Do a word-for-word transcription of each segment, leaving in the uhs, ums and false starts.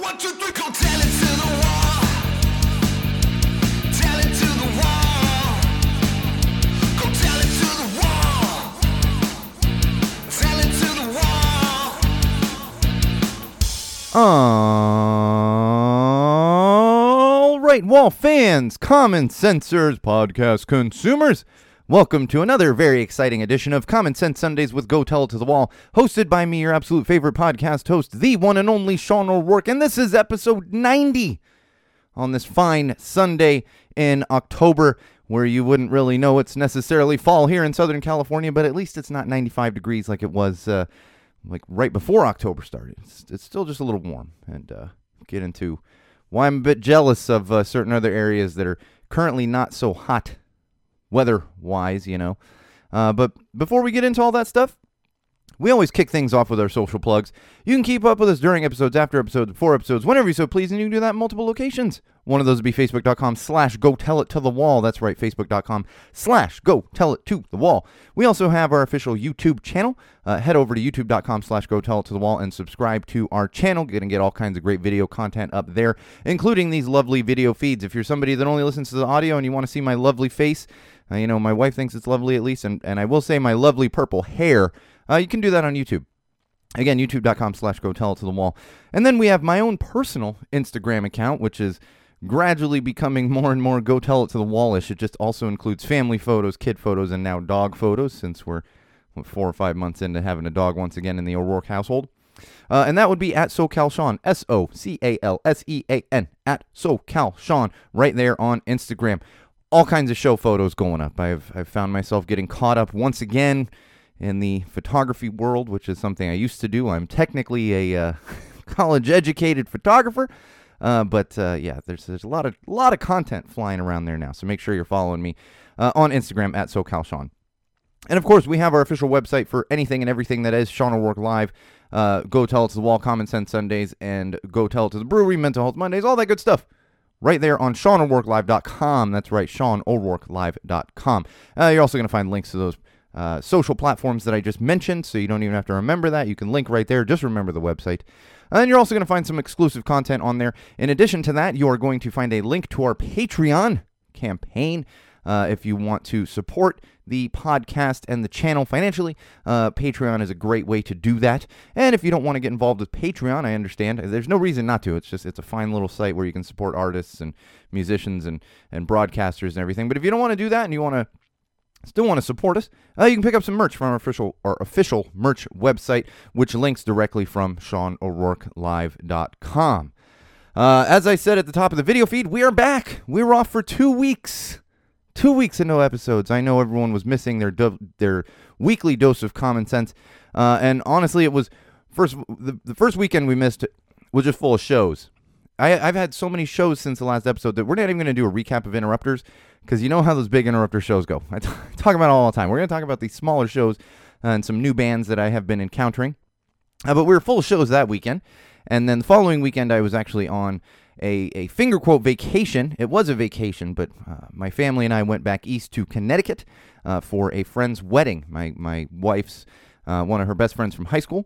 One, two, three, go tell it to the wall. Tell it to the wall. Go tell it to the wall. Tell it to the wall. All right, wall fans, Common Sensors, podcast consumers. Welcome to another very exciting edition of Common Sense Sundays with Go Tell It to the Wall, hosted by me, your absolute favorite podcast host, the one and only Sean O'Rourke, and this is episode ninety on this fine Sunday in October, where you wouldn't really know it's necessarily fall here in Southern California, but at least it's not ninety-five degrees like it was uh, like right before October started. It's, it's still just a little warm, and uh, get into why I'm a bit jealous of uh, certain other areas that are currently not so hot weather-wise, you know. Uh, but before we get into all that stuff, we always kick things off with our social plugs. You can keep up with us during episodes, after episodes, before episodes, whenever you so please, and you can do that in multiple locations. One of those would be facebook.com slash go tell it to the wall. That's right, facebook.com slash go tell it to the wall. We also have our official YouTube channel. Uh, head over to youtube.com slash go tell it to the wall and subscribe to our channel. You're going to get all kinds of great video content up there, including these lovely video feeds. If you're somebody that only listens to the audio and you want to see my lovely face, uh, you know, my wife thinks it's lovely at least, and, and I will say my lovely purple hair, uh, you can do that on YouTube. Again, youtube.com slash go tell it to the wall. And then we have my own personal Instagram account, which is gradually becoming more and more go tell it to the wallish. It just also includes family photos, kid photos, and now dog photos, since we're what, four or five months into having a dog once again in the O'Rourke household. Uh, and that would be at SoCalSean, S O C A L S E A N, at SoCalSean, right there on Instagram. All kinds of show photos going up. I've, I've found myself getting caught up once again in the photography world, which is something I used to do. I'm technically a uh, college-educated photographer, uh, but uh, yeah, there's there's a lot of a lot of content flying around there now. So make sure you're following me uh, on Instagram at SoCalSean. And of course, we have our official website for anything and everything that is Sean O'Rourke Live, uh, Go Tell It to the Wall, Common Sense Sundays, and Go Tell It to the Brewery, Mental Health Mondays, all that good stuff. Right there on Sean O'Rourke Live dot com. That's right, Sean O'Rourke Live dot com. Uh, you're also going to find links to those uh, social platforms that I just mentioned, so you don't even have to remember that. You can link right there. Just remember the website. And you're also going to find some exclusive content on there. In addition to that, you are going to find a link to our Patreon campaign. Uh, if you want to support the podcast and the channel financially, uh, Patreon is a great way to do that. And if you don't want to get involved with Patreon, I understand. There's no reason not to. It's just it's a fine little site where you can support artists and musicians and, and broadcasters and everything. But if you don't want to do that and you want to still want to support us, uh, you can pick up some merch from our official our official merch website, which links directly from Sean O'Rourke Live dot com. Uh, as I said at the top of the video feed, we are back. We were off for two weeks. Two weeks and no episodes. I know everyone was missing their do- their weekly dose of common sense, uh, and honestly, it was first the, the first weekend we missed was just full of shows. I, I've had so many shows since the last episode that we're not even going to do a recap of Interrupters, because you know how those big Interrupter shows go. I t- talk about it all the time. We're going to talk about these smaller shows uh, and some new bands that I have been encountering, uh, but we were full of shows that weekend, and then the following weekend I was actually on A, a finger quote vacation. It was a vacation, but uh, my family and I went back east to Connecticut uh, for a friend's wedding. My my wife's, uh, one of her best friends from high school,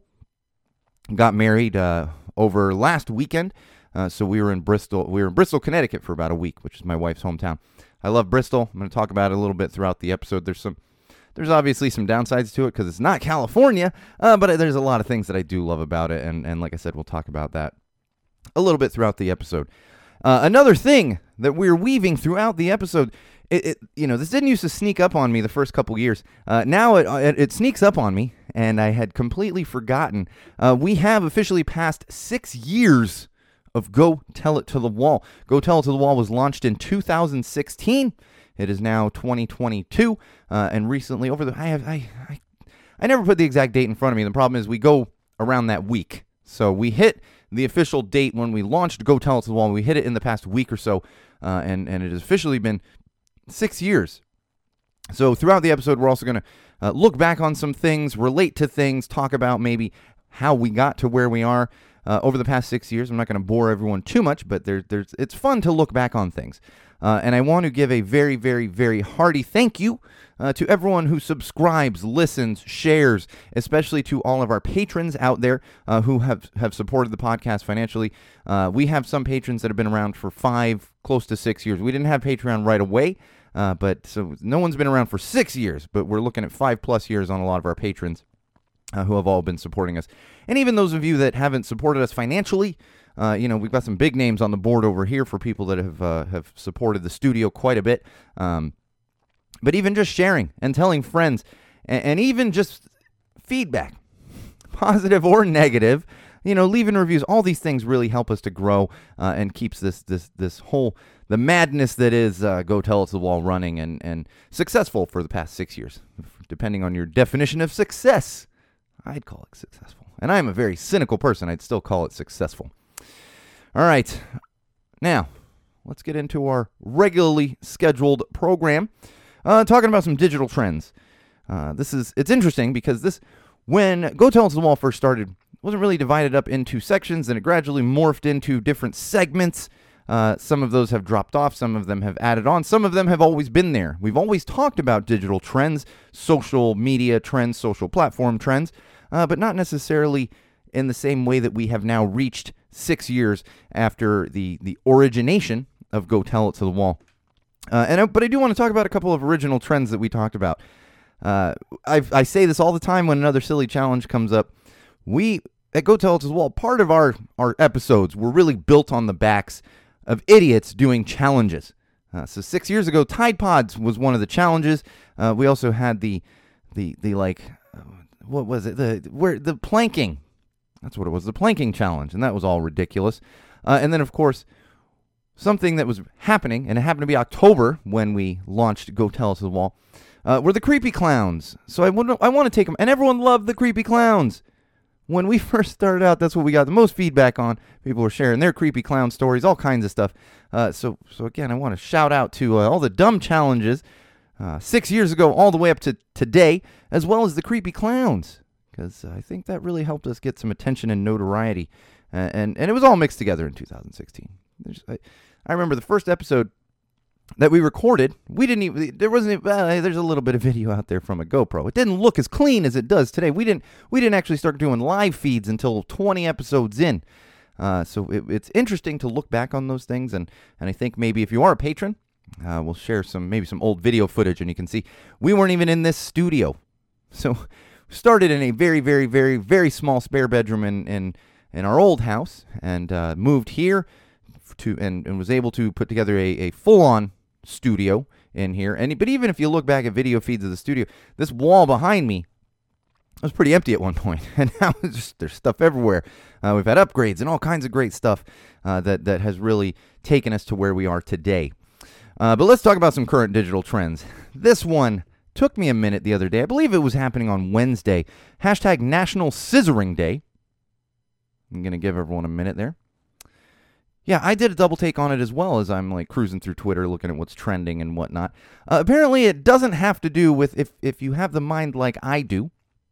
got married uh, over last weekend. Uh, so we were in Bristol. We were in Bristol, Connecticut for about a week, which is my wife's hometown. I love Bristol. I'm going to talk about it a little bit throughout the episode. There's some, there's obviously some downsides to it because it's not California, uh, but there's a lot of things that I do love about it, and and like I said, we'll talk about that a little bit throughout the episode. Uh, another thing that we're weaving throughout the episode, it, it you know, this didn't used to sneak up on me the first couple years. Uh, now it, it it sneaks up on me, and I had completely forgotten. Uh, we have officially passed six years of Go Tell It to the Wall. Go Tell It to the Wall was launched in two thousand sixteen. It is now twenty twenty-two, uh, and recently over the I have I, I I never put the exact date in front of me. The problem is we go around that week, so we hit the official date when we launched Go Tell It to the Wall. We hit it in the past week or so, uh, and, and it has officially been six years. So throughout the episode, we're also going to uh, look back on some things, relate to things, talk about maybe how we got to where we are, uh, over the past six years. I'm not going to bore everyone too much, but there, there's it's fun to look back on things. Uh, and I want to give a very, very, very hearty thank you uh, to everyone who subscribes, listens, shares, especially to all of our patrons out there uh, who have, have supported the podcast financially. Uh, we have some patrons that have been around for five, close to six years. We didn't have Patreon right away, uh, but so no one's been around for six years, but we're looking at five plus years on a lot of our patrons uh, who have all been supporting us. And even those of you that haven't supported us financially, Uh, you know, we've got some big names on the board over here for people that have uh, have supported the studio quite a bit. Um, but even just sharing and telling friends, and, and even just feedback, positive or negative, you know, leaving reviews, all these things really help us to grow uh, and keeps this this this whole the madness that is uh, Go Tell It to the Wall running and and successful for the past six years, depending on your definition of success. I'd call it successful, and I am a very cynical person. I'd still call it successful. All right, now let's get into our regularly scheduled program, uh, talking about some digital trends. Uh, this is it's interesting because this, when Go Tell It to the Wall first started, wasn't really divided up into sections, and it gradually morphed into different segments. Uh, some of those have dropped off, some of them have added on, some of them have always been there. We've always talked about digital trends, social media trends, social platform trends, uh, but not necessarily in the same way that we have now reached six years after the, the origination of Go Tell It to the Wall. Uh, and I, But I do want to talk about a couple of original trends that we talked about. Uh, I I say this all the time when another silly challenge comes up. We, at Go Tell It to the Wall, part of our, our episodes were really built on the backs of idiots doing challenges. Uh, so six years ago, Tide Pods was one of the challenges. Uh, we also had the, the, the like, what was it? The, where, the planking. That's what it was, the planking challenge, and that was all ridiculous. Uh, and then, of course, something that was happening, and it happened to be October when we launched Go Tell It to the Wall, uh, were the creepy clowns. So I want I want to take them, and everyone loved the creepy clowns. When we first started out, that's what we got the most feedback on. People were sharing their creepy clown stories, all kinds of stuff. Uh, so, so again, I want to shout out to uh, all the dumb challenges uh, six years ago all the way up to today, as well as the creepy clowns, because I think that really helped us get some attention and notoriety, uh, and and it was all mixed together in two thousand sixteen. I, I remember the first episode that we recorded. We didn't even there wasn't even, uh, there's a little bit of video out there from a GoPro. It didn't look as clean as it does today. We didn't we didn't actually start doing live feeds until twenty episodes in. Uh, so it, it's interesting to look back on those things, and and I think maybe if you are a patron, uh, we'll share some maybe some old video footage, and you can see we weren't even in this studio. So. Started in a very, very, very, very small spare bedroom in in, in our old house, and uh, moved here to and, and was able to put together a, a full-on studio in here. And but even if you look back at video feeds of the studio, this wall behind me was pretty empty at one point, and now it's just, there's stuff everywhere. Uh, we've had upgrades and all kinds of great stuff uh, that that has really taken us to where we are today. Uh, but let's talk about some current digital trends. This one took me a minute the other day. I believe it was happening on Wednesday. Hashtag National Scissoring Day. I'm going to give everyone a minute there. Yeah, I did a double take on it as well as I'm like cruising through Twitter looking at what's trending and whatnot. Uh, apparently, it doesn't have to do with if, if you have the mind like I do.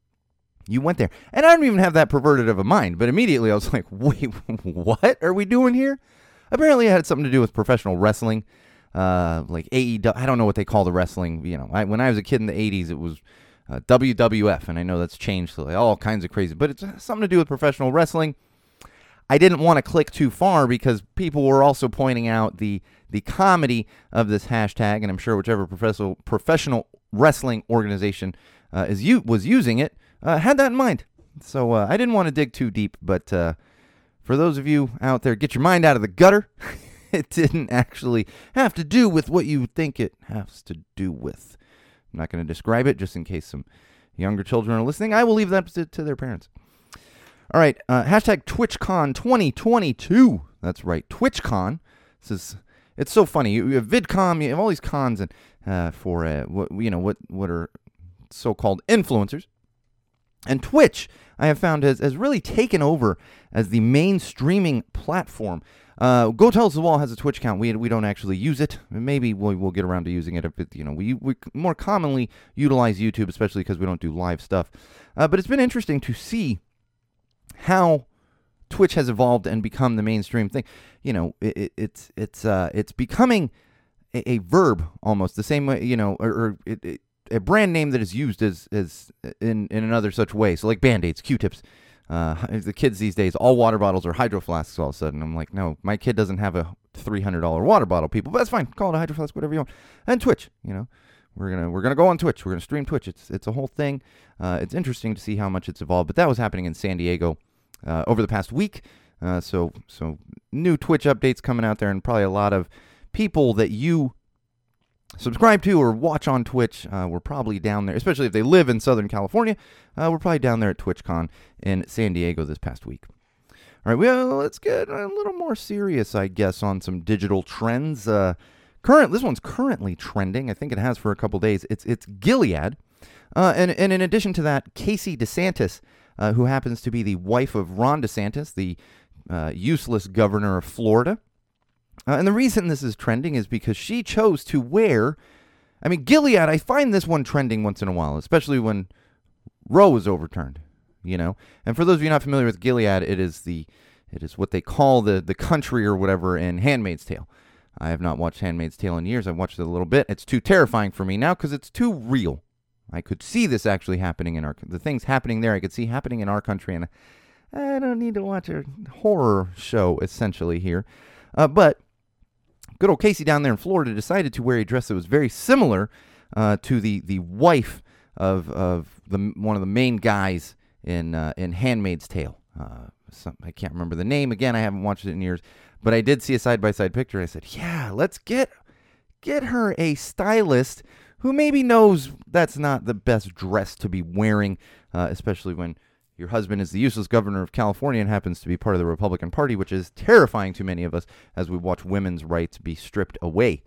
You went there. And I don't even have that perverted of a mind, but immediately I was like, wait, what are we doing here? Apparently, it had something to do with professional wrestling. Uh, like A E W, I don't know what they call the wrestling. You know, I, when I was a kid in the eighties, it was uh, W W F, and I know that's changed to like all kinds of crazy, but it's something to do with professional wrestling. I didn't want to click too far because people were also pointing out the the comedy of this hashtag, and I'm sure whichever professional professional wrestling organization uh, is u- was using it uh, had that in mind. So uh, I didn't want to dig too deep, but uh, for those of you out there, get your mind out of the gutter. It didn't actually have to do with what you think it has to do with. I'm not going to describe it just in case some younger children are listening. I will leave that to, to their parents. All right, uh, hashtag TwitchCon twenty twenty-two. That's right, TwitchCon. This is it's so funny. You, you have VidCon, you have all these cons, and uh, for uh, what you know what what are so-called influencers. And Twitch, I have found, has, has really taken over as the main streaming platform. Uh, Go Tell It to the Wall has a Twitch account. We we don't actually use it. Maybe we'll, we'll get around to using it. If it, you know, we we more commonly utilize YouTube, especially because we don't do live stuff. Uh, but it's been interesting to see how Twitch has evolved and become the mainstream thing, you know, it, it, it's it's uh, it's becoming a, a verb almost the same way, you know, or, or it, it, a brand name that is used as as in in another such way. So like Band-Aids, Q-tips. Uh, the kids these days, all water bottles are hydro flasks all of a sudden. I'm like, no, my kid doesn't have a three hundred dollars water bottle, people. But that's fine. Call it a hydro flask, whatever you want. And Twitch, you know, we're gonna we're gonna go on Twitch. We're gonna stream Twitch. It's it's a whole thing. Uh, it's interesting to see how much it's evolved. But that was happening in San Diego uh, over the past week. Uh, so so new Twitch updates coming out there, and probably a lot of people that you subscribe to or watch on Twitch, uh, we're probably down there, especially if they live in Southern California. Uh, we're probably down there at TwitchCon in San Diego this past week. All right, well, let's get a little more serious, I guess, on some digital trends. Uh, current, this one's currently trending. I think it has for a couple days. It's it's Gilead, uh, and and in addition to that, Casey DeSantis, uh, who happens to be the wife of Ron DeSantis, the uh, useless governor of Florida. Uh, and the reason this is trending is because she chose to wear, I mean, Gilead, I find this one trending once in a while, especially when Roe was overturned, you know. And for those of you not familiar with Gilead, it is the, it is what they call the, the country or whatever in Handmaid's Tale. I have not watched Handmaid's Tale in years. I've watched it a little bit. It's too terrifying for me now because it's too real. I could see this actually happening in our, the things happening there I could see happening in our country, and I don't need to watch a horror show, essentially, here. Uh, but good old Casey down there in Florida decided to wear a dress that was very similar uh, to the the wife of of the one of the main guys in uh, in Handmaid's Tale. Uh, some, I can't remember the name. Again, I haven't watched it in years, but I did see a side by side picture. And I said, "Yeah, let's get get her a stylist who maybe knows that's not the best dress to be wearing, uh, especially when your husband is the useless governor of California and happens to be part of the Republican Party, which is terrifying to many of us as we watch women's rights be stripped away."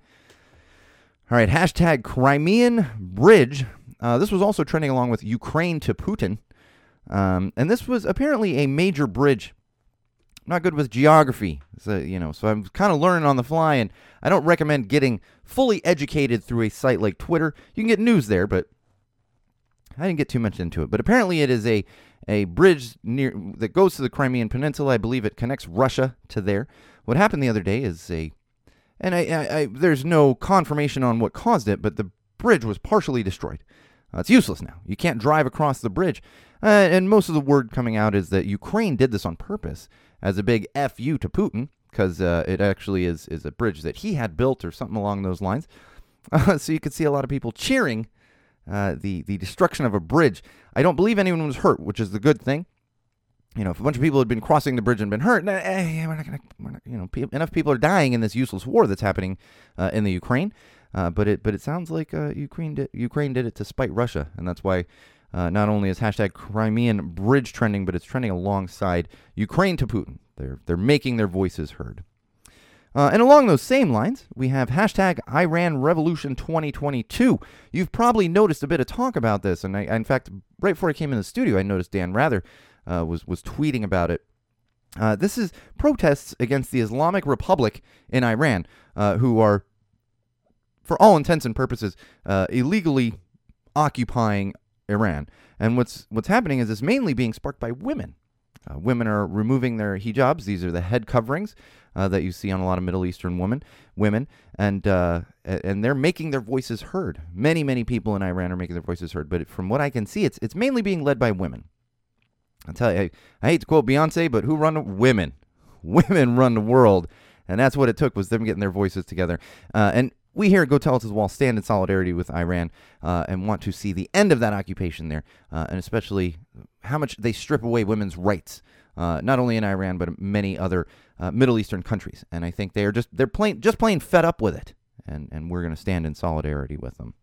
All right, hashtag Crimean Bridge. Uh, this was also trending along with Ukraine to Putin. Um, and this was apparently a major bridge. I'm not good with geography, so, you know, so I'm kind of learning on the fly, and I don't recommend getting fully educated through a site like Twitter. You can get news there, but I didn't get too much into it. But apparently it is a a bridge near that goes to the Crimean Peninsula. I believe it connects Russia to there. What happened the other day is a, and I, I, I there's no confirmation on what caused it, but the bridge was partially destroyed. Uh, it's useless now. You can't drive across the bridge. Uh, and most of the word coming out is that Ukraine did this on purpose as a big F U to Putin, because uh, it actually is, is a bridge that he had built or something along those lines. Uh, so you could see a lot of people cheering Uh, the, the destruction of a bridge. I don't believe anyone was hurt, which is the good thing. You know, if a bunch of people had been crossing the bridge and been hurt, eh, we're not going to, you know, pe- enough people are dying in this useless war that's happening uh, in the Ukraine. Uh, but it but it sounds like uh, Ukraine did, Ukraine did it to spite Russia, and that's why uh, not only is hashtag Crimean Bridge trending, but it's trending alongside Ukraine to Putin. They're they're making their voices heard. Uh, and along those same lines, we have hashtag Iran Revolution twenty twenty-two. You've probably noticed a bit of talk about this, and I, in fact, right before I came in the studio, I noticed Dan Rather uh, was was tweeting about it. Uh, this is protests against the Islamic Republic in Iran, uh, who are, for all intents and purposes, uh, illegally occupying Iran. And what's what's happening is it's mainly being sparked by women. Uh, women are removing their hijabs. These are the head coverings uh, that you see on a lot of Middle Eastern women, women, and uh, and they're making their voices heard. Many, many people in Iran are making their voices heard, but from what I can see, it's it's mainly being led by women. I'll tell you, I, I hate to quote Beyonce, but who run the women? Women run the world, and that's what it took, was them getting their voices together. Uh, and we here at Go Tell It to the Wall stand in solidarity with Iran uh, and want to see the end of that occupation there, uh, and especially how much they strip away women's rights, uh, not only in Iran but many other uh, Middle Eastern countries. And I think they are just they're plain just plain fed up with it, and and we're going to stand in solidarity with them.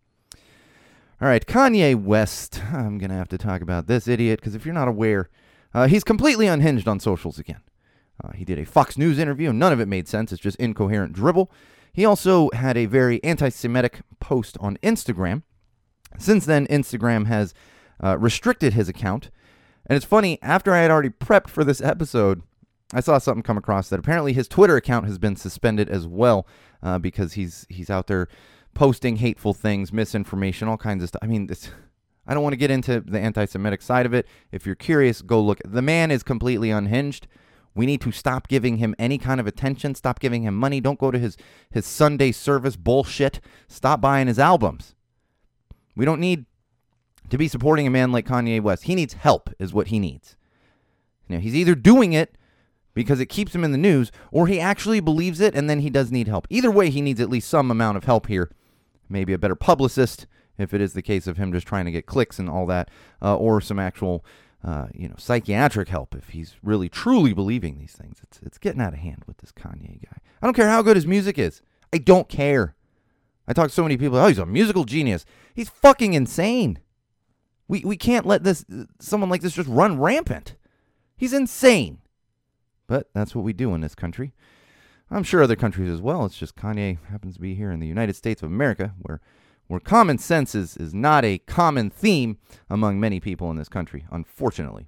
All right, Kanye West. I'm going to have to talk about this idiot because if you're not aware, uh, he's completely unhinged on socials again. Uh, he did a Fox News interview. None of it made sense. It's just incoherent dribble. He also had a very anti-Semitic post on Instagram. Since then, Instagram has uh, restricted his account. And it's funny, after I had already prepped for this episode, I saw something come across that apparently his Twitter account has been suspended as well uh, because he's he's out there posting hateful things, misinformation, all kinds of stuff. I mean, this, I don't want to get into the anti-Semitic side of it. If you're curious, go look. The man is completely unhinged. We need to stop giving him any kind of attention. Stop giving him money. Don't go to his, his Sunday service bullshit. Stop buying his albums. We don't need to be supporting a man like Kanye West. He needs help is what he needs. You know, he's either doing it because it keeps him in the news, or he actually believes it and then he does need help. Either way, he needs at least some amount of help here. Maybe a better publicist, if it is the case of him just trying to get clicks and all that, uh, or some actual, uh, you know, psychiatric help if he's really truly believing these things. It's it's getting out of hand with this Kanye guy. I don't care how good his music is. I don't care. I talk to so many people. Oh, he's a musical genius. He's fucking insane. We we can't let this someone like this just run rampant. He's insane. But that's what we do in this country. I'm sure other countries as well. It's just Kanye happens to be here in the United States of America, where where common sense is, is not a common theme among many people in this country, unfortunately.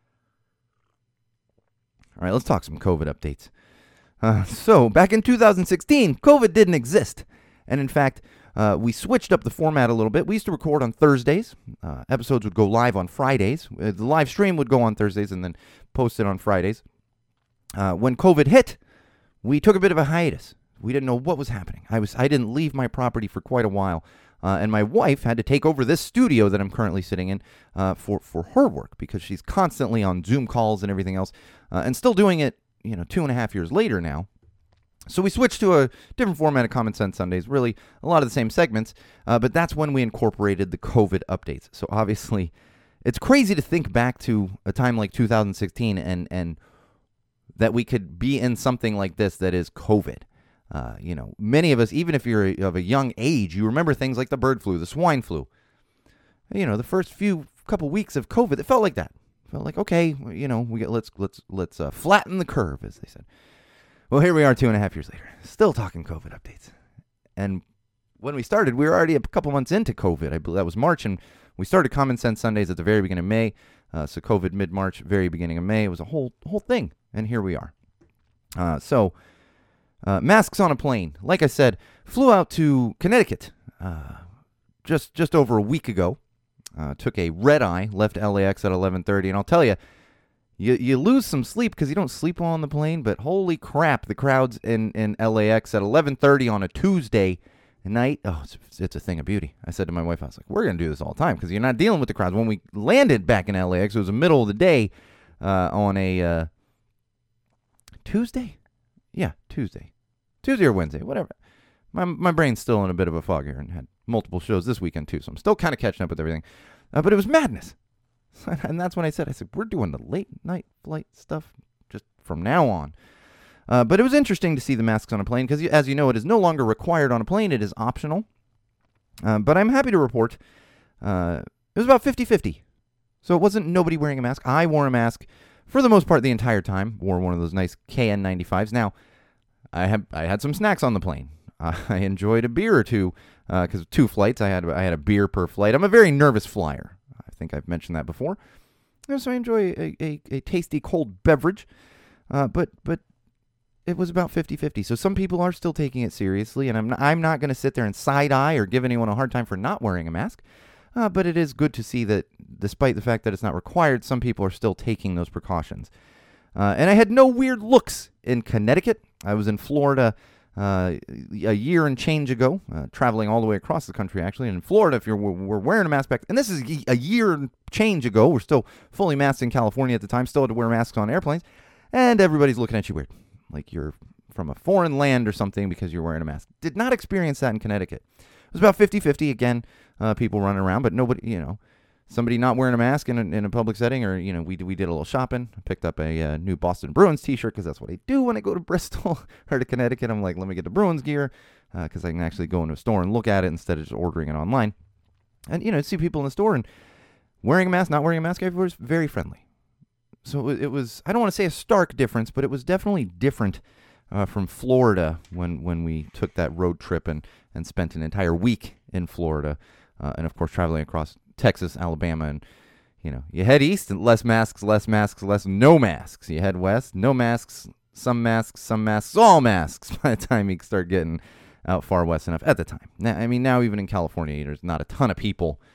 All right, let's talk some COVID updates. Uh, so, back in two thousand sixteen, COVID didn't exist. And in fact, uh, we switched up the format a little bit. We used to record on Thursdays. Uh, episodes would go live on Fridays. Uh, the live stream would go on Thursdays and then posted on Fridays. Uh, when COVID hit, we took a bit of a hiatus. We didn't know what was happening. I was I didn't leave my property for quite a while. Uh, and my wife had to take over this studio that I'm currently sitting in uh, for, for her work because she's constantly on Zoom calls and everything else uh, and still doing it, you know, two and a half years later now. So we switched to a different format of Common Sense Sundays, really a lot of the same segments, uh, but that's when we incorporated the COVID updates. So obviously, it's crazy to think back to a time like two thousand sixteen and, and that we could be in something like this that is COVID. Uh, you know, many of us, even if you're of a young age, you remember things like the bird flu, the swine flu. You know, the first few couple weeks of COVID, it felt like that. It felt like, okay, you know, we get let's let's let's uh, flatten the curve, as they said. Well, here we are two and a half years later, still talking COVID updates. And when we started, we were already a couple months into COVID. I believe that was March, and we started Common Sense Sundays at the very beginning of May. Uh, so COVID mid-March, very beginning of May. It was a whole whole thing, and here we are. Uh, so. Uh, masks on a plane. Like I said, flew out to Connecticut uh, just just over a week ago. Uh, took a red eye, left L A X at eleven thirty, and I'll tell you, you you lose some sleep because you don't sleep well on the plane. But holy crap, the crowds in, in L A X at eleven thirty on a Tuesday night. Oh, it's, it's a thing of beauty. I said to my wife, I was like, we're gonna do this all the time because you're not dealing with the crowds. When we landed back in L A X, it was the middle of the day uh, on a uh, Tuesday. Yeah, Tuesday. Tuesday or Wednesday, whatever. My my brain's still in a bit of a fog here and had multiple shows this weekend too, so I'm still kind of catching up with everything. Uh, but it was madness. And that's when I said, I said, we're doing the late night flight stuff just from now on. Uh, but it was interesting to see the masks on a plane because, as you know, it is no longer required on a plane. It is optional. Uh, but I'm happy to report uh, it was about fifty-fifty. So it wasn't nobody wearing a mask. I wore a mask for the most part the entire time. Wore one of those nice K N ninety-fives. Now, I had I had some snacks on the plane. Uh, I enjoyed a beer or two because uh, two flights. I had I had a beer per flight. I'm a very nervous flyer. I think I've mentioned that before. So I enjoy a, a, a tasty cold beverage. Uh, but but it was about fifty-fifty. So some people are still taking it seriously, and I'm not, I'm not going to sit there and side eye or give anyone a hard time for not wearing a mask. Uh, but it is good to see that despite the fact that it's not required, some people are still taking those precautions. Uh, and I had no weird looks in Connecticut. I was in Florida uh, a year and change ago, uh, traveling all the way across the country, actually. And in Florida, if you're we're wearing a mask back, and this is a year and change ago, we're still fully masked in California at the time, still had to wear masks on airplanes, and everybody's looking at you weird, like you're from a foreign land or something because you're wearing a mask. Did not experience that in Connecticut. It was about fifty-fifty, again, uh, people running around, but nobody, you know, somebody not wearing a mask in a, in a public setting, or, you know, we we did a little shopping. I picked up a uh, new Boston Bruins t-shirt because that's what I do when I go to Bristol or to Connecticut. I'm like, let me get the Bruins gear because uh, I can actually go into a store and look at it instead of just ordering it online. And, you know, see people in the store and wearing a mask, not wearing a mask, everybody's very friendly. So it, it was, I don't want to say a stark difference, but it was definitely different uh, from Florida when, when we took that road trip and, and spent an entire week in Florida. Uh, and, of course, traveling across Texas, Alabama, and, you know, you head east, and less masks, less masks, less no masks. You head west, no masks, some masks, some masks, all masks by the time you start getting out far west enough at the time. Now, I mean, now even in California, there's not a ton of people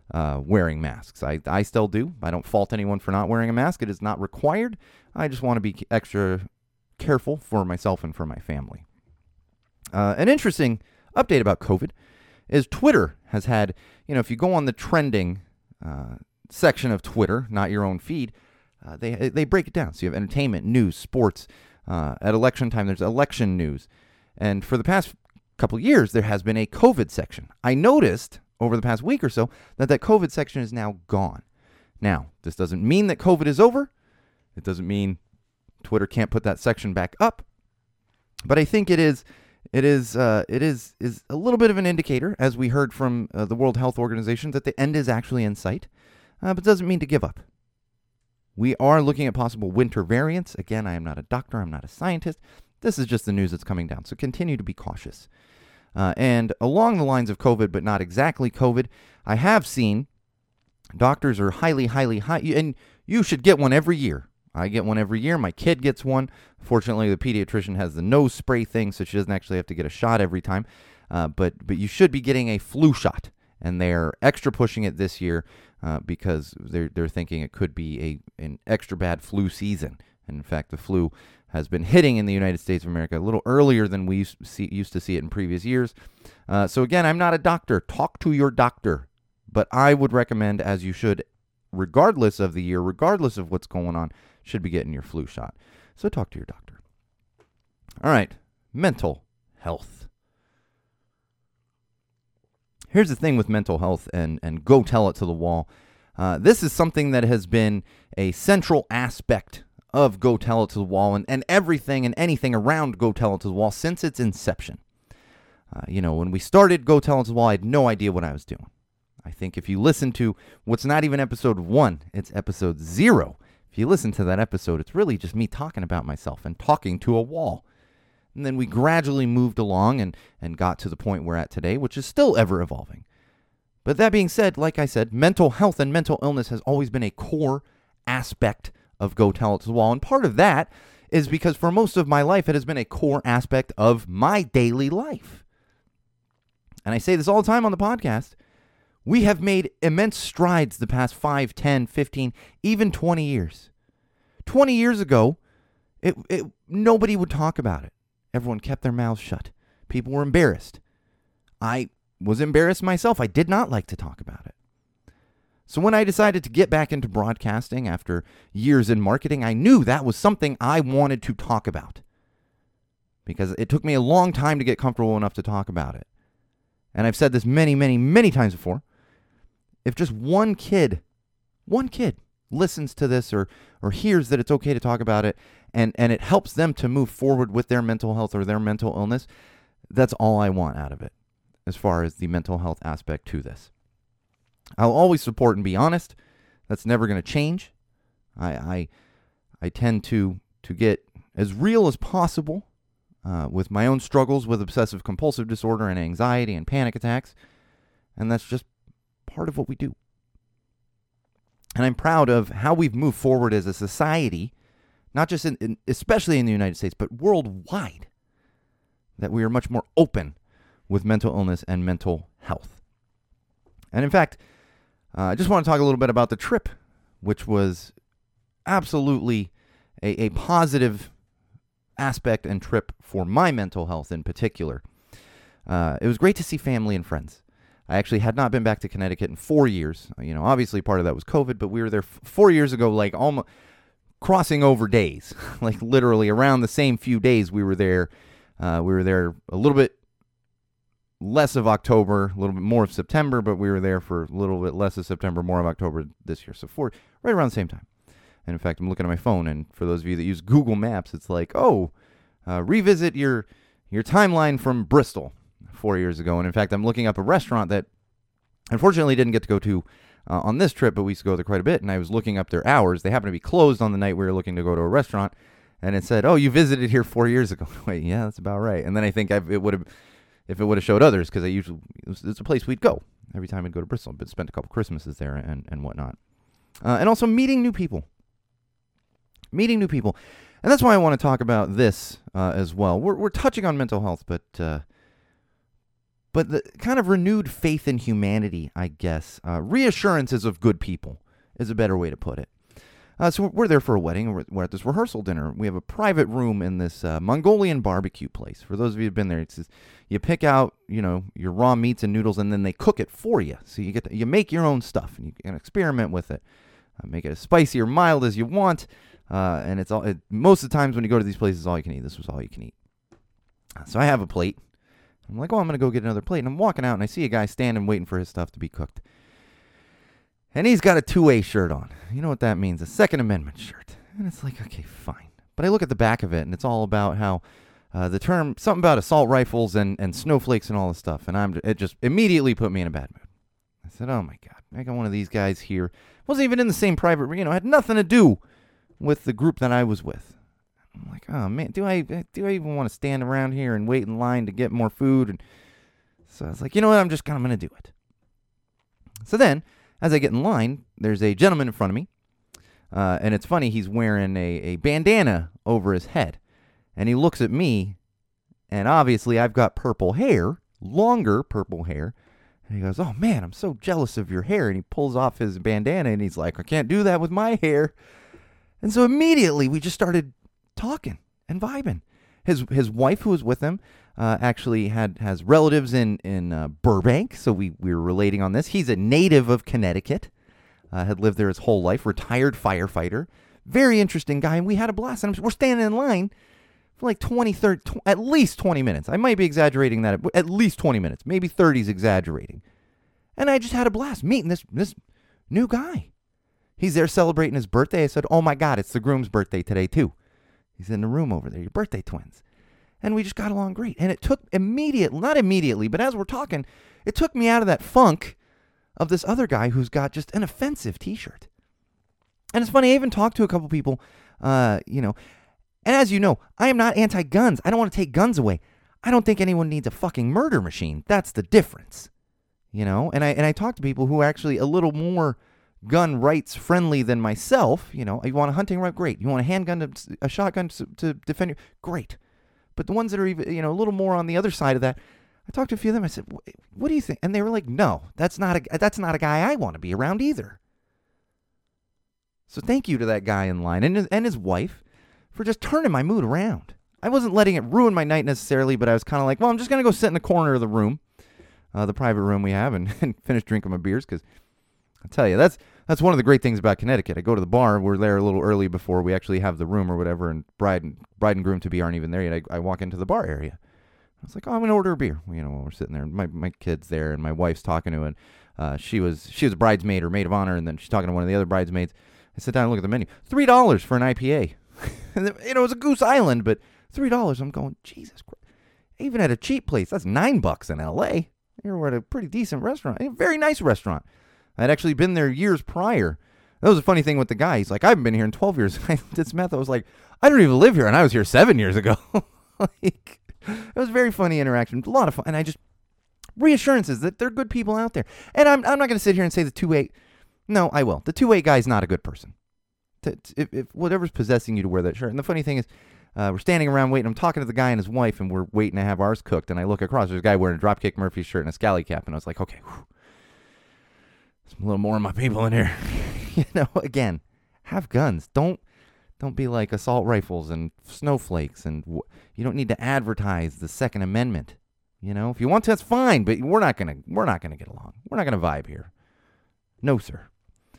uh, wearing masks. I, I still do. I don't fault anyone for not wearing a mask. It is not required. I just want to be extra careful for myself and for my family. Uh, an interesting update about COVID is Twitter has had, you know, if you go on the trending uh, section of Twitter, not your own feed, uh, they they break it down. So you have entertainment, news, sports. Uh, at election time, there's election news. And for the past couple years, there has been a COVID section. I noticed over the past week or so that that COVID section is now gone. Now, this doesn't mean that COVID is over. It doesn't mean Twitter can't put that section back up. But I think it is it is uh, it is is a little bit of an indicator, as we heard from uh, the World Health Organization, that the end is actually in sight. Uh, but it doesn't mean to give up. We are looking at possible winter variants. Again, I am not a doctor. I'm not a scientist. This is just the news that's coming down. So continue to be cautious. Uh, and along the lines of COVID, but not exactly COVID, I have seen doctors are highly, highly high. And you should get one every year. I get one every year. My kid gets one. Fortunately, the pediatrician has the nose spray thing, so she doesn't actually have to get a shot every time. Uh, but but you should be getting a flu shot. And they're extra pushing it this year uh, because they're they're thinking it could be a an extra bad flu season. And in fact, the flu has been hitting in the United States of America a little earlier than we used to see, used to see it in previous years. Uh, so again, I'm not a doctor. Talk to your doctor. But I would recommend, as you should, regardless of the year, regardless of what's going on, should be getting your flu shot. So talk to your doctor. All right, mental health. Here's the thing with mental health, and, and go tell it to the wall. Uh, this is something that has been a central aspect of Go Tell It to the Wall and, and everything and anything around Go Tell It to the Wall since its inception. Uh, you know, when we started Go Tell It to the Wall, I had no idea what I was doing. I think if you listen to what's not even episode one, it's episode zero. If you listen to that episode, it's really just me talking about myself and talking to a wall. And then we gradually moved along and, and got to the point we're at today, which is still ever evolving. But that being said, like I said, mental health and mental illness has always been a core aspect of Go Tell It to the Wall. And part of that is because for most of my life, it has been a core aspect of my daily life. And I say this all the time on the podcast. We have made immense strides the past five, ten, fifteen, even twenty years. twenty years ago, it, it nobody would talk about it. Everyone kept their mouths shut. People were embarrassed. I was embarrassed myself. I did not like to talk about it. So when I decided to get back into broadcasting after years in marketing, I knew that was something I wanted to talk about. Because it took me a long time to get comfortable enough to talk about it. And I've said this many, many, many times before. If just one kid, one kid listens to this or or hears that it's okay to talk about it, and, and it helps them to move forward with their mental health or their mental illness, that's all I want out of it as far as the mental health aspect to this. I'll always support and be honest. That's never going to change. I, I I tend to to get as real as possible uh, with my own struggles with obsessive compulsive disorder and anxiety and panic attacks, and that's just part of what we do. And I'm proud of how we've moved forward as a society, not just in, in especially in the United States, but worldwide, that we are much more open with mental illness and mental health. And in fact, uh, I just want to talk a little bit about the trip, which was absolutely a, a positive aspect and trip for my mental health in particular. Uh, it was great to see family and friends. I actually had not been back to Connecticut in four years. You know, obviously part of that was COVID, but we were there f- four years ago, like almost crossing over days, like literally around the same few days we were there. Uh, we were there a little bit less of October, a little bit more of September, but we were there for a little bit less of September, more of October this year. So four, right around the same time. And in fact, I'm looking at my phone, and for those of you that use Google Maps, it's like, oh, uh, revisit your your timeline from Bristol four years ago. And in fact, I'm looking up a restaurant that unfortunately didn't get to go to uh, on this trip, but we used to go there quite a bit. And I was looking up their hours. They happened to be closed on the night we were looking to go to a restaurant. And it said, oh, you visited here four years ago. Wait, yeah, that's about right. And then I think I've, it would have, if it would have showed others, because I usually, it was, it's a place we'd go every time we'd go to Bristol, but spent a couple Christmases there and, and whatnot. Uh, and also meeting new people. Meeting new people. And that's why I want to talk about this uh, as well. We're, we're touching on mental health, but uh, but the kind of renewed faith in humanity, I guess. Uh, reassurances of good people is a better way to put it. Uh, so we're there for a wedding. We're, we're at this rehearsal dinner. We have a private room in this uh, Mongolian barbecue place. For those of you who've been there, it's just, you pick out, you know, your raw meats and noodles, and then they cook it for you. So you get to, you make your own stuff, and you can experiment with it. Uh, make it as spicy or mild as you want. Uh, and it's all it, most of the times when you go to these places, all you can eat. This was all you can eat. So I have a plate. I'm like, oh, I'm going to go get another plate. And I'm walking out, and I see a guy standing waiting for his stuff to be cooked. And he's got a two A shirt on. You know what that means, a Second Amendment shirt. And it's like, okay, fine. But I look at the back of it, and it's all about how uh, the term, something about assault rifles and, and snowflakes and all this stuff. And I'm it just immediately put me in a bad mood. I said, oh, my God, I got one of these guys here. Wasn't even in the same private, you know, had nothing to do with the group that I was with. I'm like, oh, man, do I do I even want to stand around here and wait in line to get more food? And so I was like, you know what, I'm just kind of going to do it. So then, as I get in line, there's a gentleman in front of me. Uh, and it's funny, he's wearing a, a bandana over his head. And he looks at me, and obviously I've got purple hair, longer purple hair. And he goes, oh, man, I'm so jealous of your hair. And he pulls off his bandana, and he's like, I can't do that with my hair. And so immediately we just started talking and vibing. His his wife, who was with him, uh, actually had has relatives in in uh, Burbank, so we, we were relating on this. He's a native of Connecticut, uh, had lived there his whole life, retired firefighter, very interesting guy, and we had a blast. And we're standing in line for like twenty, thirty, tw- at least twenty minutes. I might be exaggerating that, at least twenty minutes, maybe thirty is exaggerating. And I just had a blast meeting this this new guy. He's there celebrating his birthday. I said, oh my God, it's the groom's birthday today too. He's in the room over there, your birthday twins. And we just got along great. And it took immediate, not immediately, but as we're talking, it took me out of that funk of this other guy who's got just an offensive t-shirt. And it's funny, I even talked to a couple people, uh, you know, and as you know, I am not anti-guns. I don't want to take guns away. I don't think anyone needs a fucking murder machine. That's the difference, you know? And I and I talked to people who are actually a little more gun rights friendly than myself. You know, you want a hunting rifle? Great. You want a handgun, to, a shotgun to, to defend you? Great. But the ones that are even, you know, a little more on the other side of that, I talked to a few of them. I said, what do you think? And they were like, no, that's not a, that's not a guy I want to be around either. So thank you to that guy in line and his, and his wife for just turning my mood around. I wasn't letting it ruin my night necessarily, but I was kind of like, well, I'm just going to go sit in the corner of the room, uh, the private room we have, and, and finish drinking my beers, because I'll tell you, that's that's one of the great things about Connecticut. I go to the bar. We're there a little early before we actually have the room or whatever, and bride and, bride and groom-to-be aren't even there yet. I, I walk into the bar area. I was like, oh, I'm going to order a beer. You know, while we're sitting there. My my kid's there, and my wife's talking to it. Uh, she was she was a bridesmaid or maid of honor, and then she's talking to one of the other bridesmaids. I sit down and look at the menu. three dollars for an I P A. And, you know, it was a Goose Island, but three dollars. I'm going, Jesus Christ. Even at a cheap place, that's nine bucks in L A. Here we're at a pretty decent restaurant. A very nice restaurant. I'd actually been there years prior. That was a funny thing with the guy. He's like, I haven't been here in twelve years. I did some math. I was like, I don't even live here, and I was here seven years ago. Like, it was a very funny interaction. A lot of fun. And I just, reassurances that there are good people out there. And I'm I'm not going to sit here and say the two eight. No, I will. The two eight guy's not a good person. To, to, if, if whatever's possessing you to wear that shirt. And the funny thing is, uh, we're standing around waiting. I'm talking to the guy and his wife, and we're waiting to have ours cooked. And I look across. There's a guy wearing a Dropkick Murphys shirt and a scally cap. And I was like, okay, whew. There's a little more of my people in here. You know, again, have guns. Don't don't be like assault rifles and snowflakes. And w- you don't need to advertise the Second Amendment. You know, if you want to, that's fine. But we're not gonna we're not gonna get along. We're not gonna vibe here. No, sir.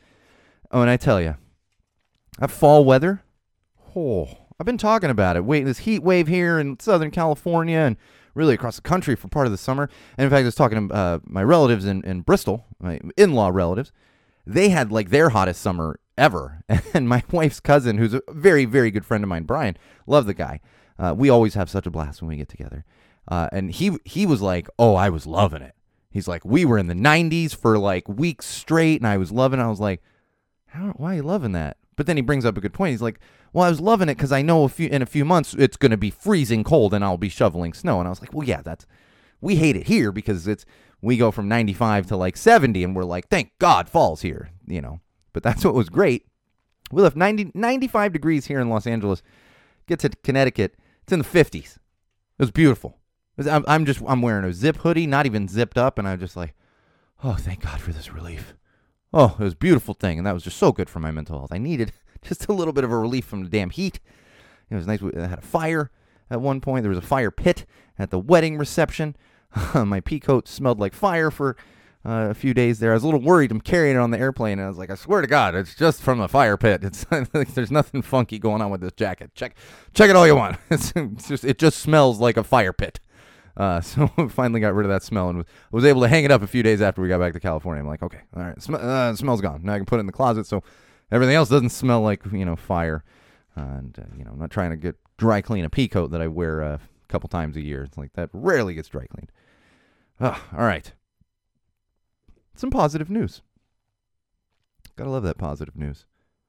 Oh, and I tell you, that fall weather. Oh, I've been talking about it. Wait, this heat wave here in Southern California and really across the country for part of the summer. And in fact, I was talking to uh, my relatives in, in Bristol, my in-law relatives. They had like their hottest summer ever. And my wife's cousin, who's a very, very good friend of mine, Brian, love the guy. Uh, we always have such a blast when we get together. Uh, and he he was like, oh, I was loving it. He's like, we were in the nineties for like weeks straight, and I was loving it. I was like, How, why are you loving that? But then he brings up a good point. He's like, well, I was loving it because I know a few, in a few months it's going to be freezing cold and I'll be shoveling snow. And I was like, well, yeah, that's, we hate it here because it's, we go from ninety-five to like seventy and we're like, thank God fall's here, you know. But that's what was great. We left ninety, ninety-five degrees here in Los Angeles. Get to Connecticut, it's in the fifties. It was beautiful. I'm, I'm just, I'm wearing a zip hoodie, not even zipped up, and I'm just like, oh, thank God for this relief. Oh, it was a beautiful thing, and that was just so good for my mental health. I needed just a little bit of a relief from the damn heat. It was nice. I had a fire at one point. There was a fire pit at the wedding reception. My pea coat smelled like fire for uh, a few days there. I was a little worried. I'm carrying it on the airplane, and I was like, I swear to God, it's just from the fire pit. It's there's nothing funky going on with this jacket. Check, check it all you want. It's, it's just, it just smells like a fire pit. Uh, so we finally got rid of that smell and was, was able to hang it up a few days after we got back to California. I'm like, okay, all right, sm- uh, the smell's gone. Now I can put it in the closet so everything else doesn't smell like, you know, fire. Uh, and, uh, you know, I'm not trying to get dry clean a pea coat that I wear uh, a couple times a year. It's like that rarely gets dry cleaned. Oh, all right. Some positive news. Gotta love that positive news.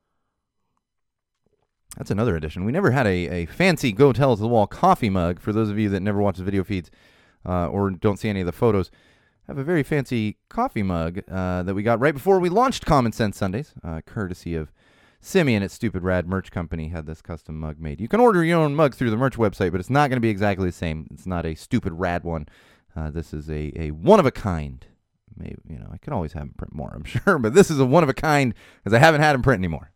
That's another edition. We never had a, a fancy Go Tell It to the Wall coffee mug. For those of you that never watch the video feeds uh, or don't see any of the photos, I have a very fancy coffee mug uh, that we got right before we launched Common Sense Sundays, uh, courtesy of Simeon at Stupid Rad Merch Company. Had this custom mug made. You can order your own mug through the merch website, but it's not going to be exactly the same. It's not a Stupid Rad one. Uh, this is a, a one-of-a-kind. Maybe, you know, I could always have them print more, I'm sure, but this is a one-of-a-kind because I haven't had them print anymore.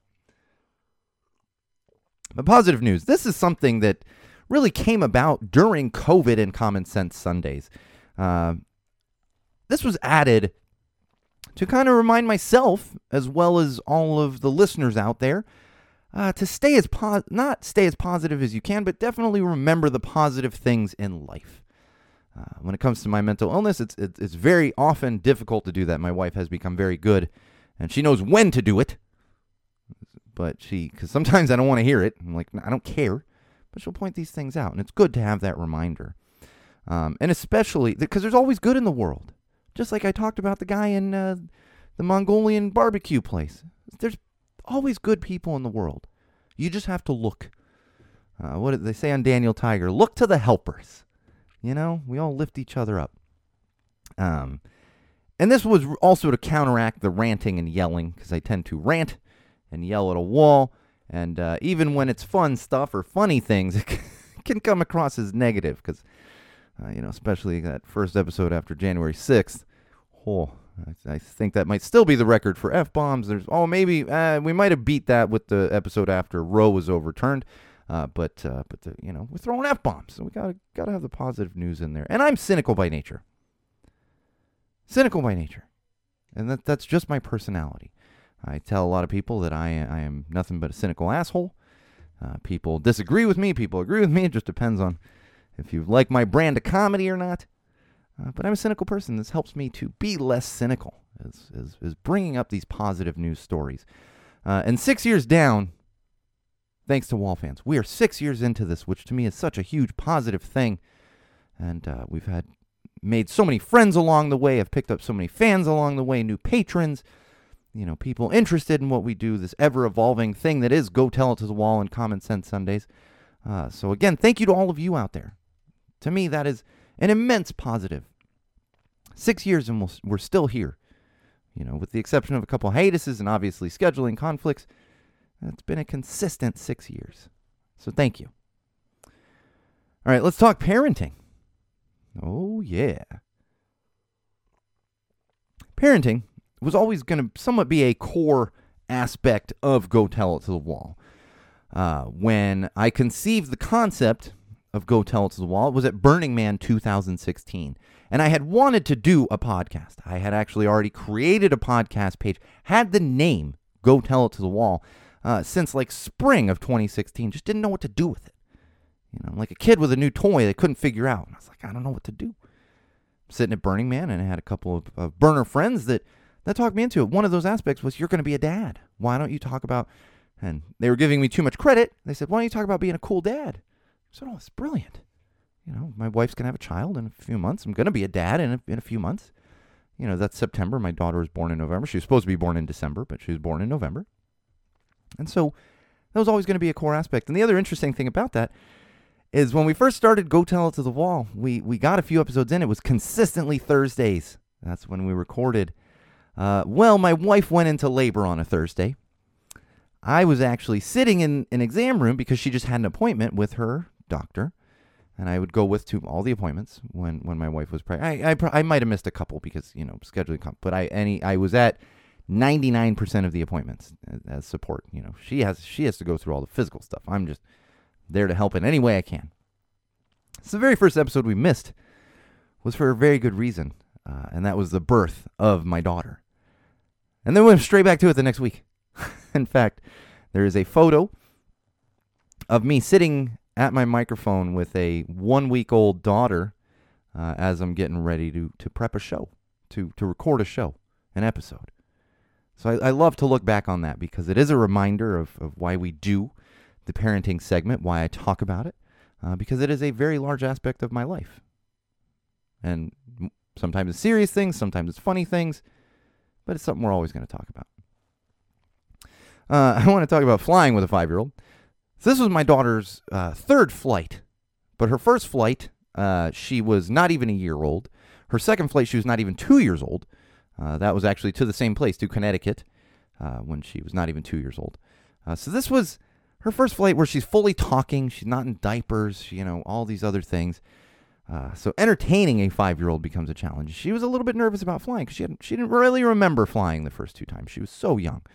But positive news, this is something that really came about during COVID and Common Sense Sundays. Uh, this was added to kind of remind myself, as well as all of the listeners out there, uh, to stay as po- not stay as positive as you can, but definitely remember the positive things in life. Uh, when it comes to my mental illness, it's, it's it's very often difficult to do that. My wife has become very good, and she knows when to do it. But she, because sometimes I don't want to hear it. I'm like, I don't care. But she'll point these things out, and it's good to have that reminder. Um, and especially, because there's always good in the world. Just like I talked about the guy in uh, the Mongolian barbecue place. There's always good people in the world. You just have to look. Uh, what did they say on Daniel Tiger? Look to the helpers. You know, we all lift each other up. Um, and this was also to counteract the ranting and yelling, because I tend to rant and yell at a wall, and uh, even when it's fun stuff or funny things, it can come across as negative, because, uh, you know, especially that first episode after January sixth, oh, I, I think that might still be the record for F-bombs. There's, oh, maybe, uh, we might have beat that with the episode after Roe was overturned, uh, but, uh, but the, you know, we're throwing F-bombs, so we gotta, gotta have the positive news in there, and I'm cynical by nature. Cynical by nature, and that that's just my personality. I tell a lot of people that I, I am nothing but a cynical asshole. Uh, people disagree with me. People agree with me. It just depends on if you like my brand of comedy or not. Uh, but I'm a cynical person. This helps me to be less cynical, is, is, is bringing up these positive news stories. Uh, and six years down, thanks to Wall fans, we are six years into this, which to me is such a huge positive thing. And uh, we've had made so many friends along the way. I've picked up so many fans along the way, new patrons. You know, people interested in what we do, this ever-evolving thing that is Go Tell It to the Wall and Common Sense Sundays. Uh, so again, thank you to all of you out there. To me, that is an immense positive. Six years and we'll, we're still here. You know, with the exception of a couple hiatuses and obviously scheduling conflicts, it's been a consistent six years. So thank you. All right, let's talk parenting. Oh, yeah. Parenting was always going to somewhat be a core aspect of Go Tell It to the Wall. Uh, when I conceived the concept of Go Tell It to the Wall, it was at Burning Man two thousand sixteen. And I had wanted to do a podcast. I had actually already created a podcast page, had the name Go Tell It to the Wall uh, since like spring of twenty sixteen. Just didn't know what to do with it. You know, like a kid with a new toy they couldn't figure out. And I was like, I don't know what to do. I'm sitting at Burning Man, and I had a couple of, of burner friends that That talked me into it. One of those aspects was, you're going to be a dad. Why don't you talk about, and they were giving me too much credit. They said, why don't you talk about being a cool dad? I said, oh, it's brilliant. You know, my wife's going to have a child in a few months. I'm going to be a dad in a, in a few months. You know, that's September. My daughter was born in November. She was supposed to be born in December, but she was born in November. And so that was always going to be a core aspect. And the other interesting thing about that is when we first started Go Tell It to the Wall, we, we got a few episodes in. It was consistently Thursdays. That's when we recorded. Uh, well, my wife went into labor on a Thursday. I was actually sitting in an exam room because she just had an appointment with her doctor. and I would go with to all the appointments when, when my wife was pregnant. I I, pro- I might have missed a couple because, you know, scheduling, comp- but I any I was at ninety-nine percent of the appointments as, as support. You know, she has she has to go through all the physical stuff. I'm just there to help in any way I can. So the very first episode we missed was for a very good reason, uh, and that was the birth of my daughter. And then we went straight back to it the next week. In fact, there is a photo of me sitting at my microphone with a one-week-old daughter uh, as I'm getting ready to to prep a show, to to record a show, an episode. So I, I love to look back on that because it is a reminder of, of why we do the parenting segment, why I talk about it, uh, because it is a very large aspect of my life. And sometimes it's serious things, sometimes it's funny things, but it's something we're always going to talk about. Uh, I want to talk about flying with a five-year-old. So this was my daughter's uh, third flight, but her first flight, uh, she was not even a year old. Her second flight, she was not even two years old. Uh, that was actually to the same place, to Connecticut, uh, when she was not even two years old. Uh, so this was her first flight where she's fully talking. She's not in diapers, you know, all these other things. Uh, so entertaining a five-year-old becomes a challenge. She was a little bit nervous about flying because she, hadn't- she didn't really remember flying the first two times. She was so young.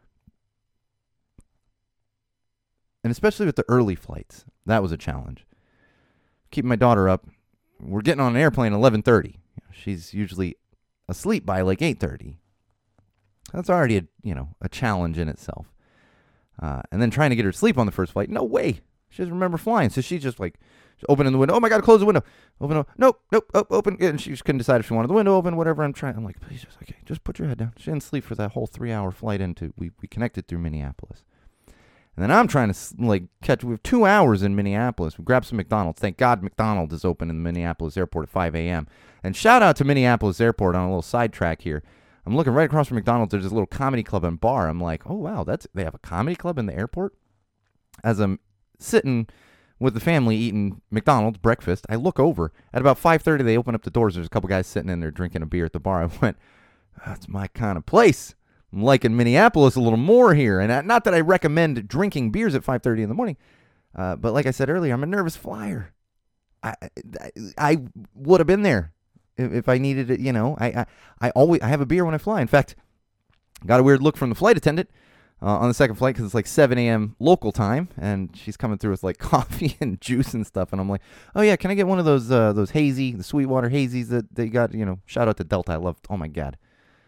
And especially with the early flights, that was a challenge. Keeping my daughter up, we're getting on an airplane at eleven thirty. She's usually asleep by like eight thirty. That's already a, you know, a challenge in itself. Uh, and then trying to get her to sleep on the first flight, no way. She doesn't remember flying, so she's just like opening the window. Oh my God, close the window. Open up. Nope, nope, oh, open. And she just couldn't decide if she wanted the window open, whatever. I'm trying. I'm like, please, just okay, just put your head down. She didn't sleep for that whole three-hour flight into. We we connected through Minneapolis, and then I'm trying to like catch. We have two hours in Minneapolis. We grabbed some McDonald's. Thank God McDonald's is open in the Minneapolis airport at five a.m. And shout out to Minneapolis Airport on a little sidetrack here. I'm looking right across from McDonald's. There's this little comedy club and bar. I'm like, oh wow, that's they have a comedy club in the airport. As I'm sitting with the family eating McDonald's breakfast, I look over. At about five thirty, they open up the doors. There's a couple guys sitting in there drinking a beer at the bar. I went, that's my kind of place. I'm liking Minneapolis a little more here. And I, not that I recommend drinking beers at five thirty in the morning, uh, but like I said earlier, I'm a nervous flyer. I I, I would have been there if, if I needed it. You know, I, I, I always I have a beer when I fly. In fact, got a weird look from the flight attendant Uh, on the second flight because it's like seven a.m. local time, and she's coming through with like coffee and juice and stuff, and I'm like, oh yeah, can I get one of those uh, those hazy, the Sweetwater hazies that they got? You know, shout out to Delta. I love. Oh my God,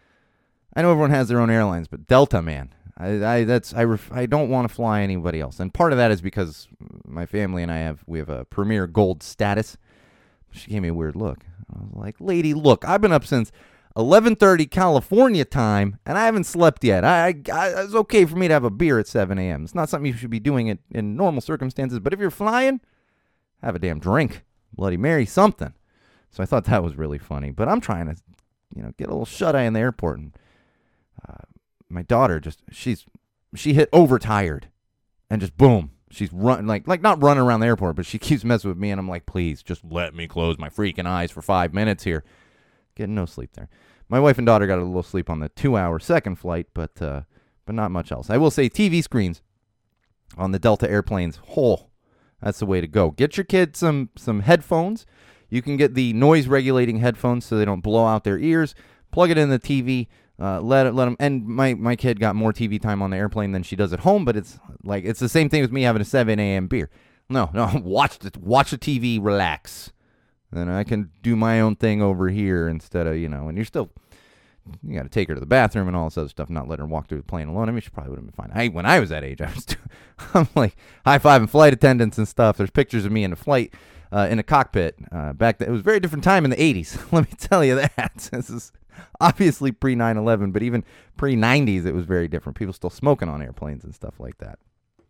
I know everyone has their own airlines, but Delta, man, I, I that's I ref, I don't want to fly anybody else, and part of that is because my family and I have we have a Premier Gold status. She gave me a weird look. I was like, lady, look, I've been up since eleven thirty California time, and I haven't slept yet. I, I, I It's okay for me to have a beer at seven a.m. It's not something you should be doing it in normal circumstances, but if you're flying, have a damn drink. Bloody Mary, something. So I thought that was really funny, but I'm trying to, you know, get a little shut-eye in the airport, and uh, my daughter just, she's, she hit overtired, and just boom, she's running, like, like not running around the airport, but she keeps messing with me, and I'm like, please, just let me close my freaking eyes for five minutes here. Getting no sleep there. My wife and daughter got a little sleep on the two-hour second flight, but uh, but not much else. I will say T V screens on the Delta airplanes, oh, that's the way to go. Get your kids some some headphones. You can get the noise-regulating headphones so they don't blow out their ears. Plug it in the T V. Uh, let it let them. And my my kid got more T V time on the airplane than she does at home, but it's like it's the same thing with me having a seven a.m. beer. No, no, watch the watch the T V, relax. Then I can do my own thing over here instead of, you know, and you're still, you got to take her to the bathroom and all this other stuff, not let her walk through the plane alone. I mean, she probably would have been fine. I, when I was that age, I was, I'm like high-fiving flight attendants and stuff. There's pictures of me in a flight, uh, in a cockpit uh, back then. It was a very different time in the eighties. Let me tell you that. This is obviously pre nine eleven, but even pre nineties, it was very different. People still smoking on airplanes and stuff like that.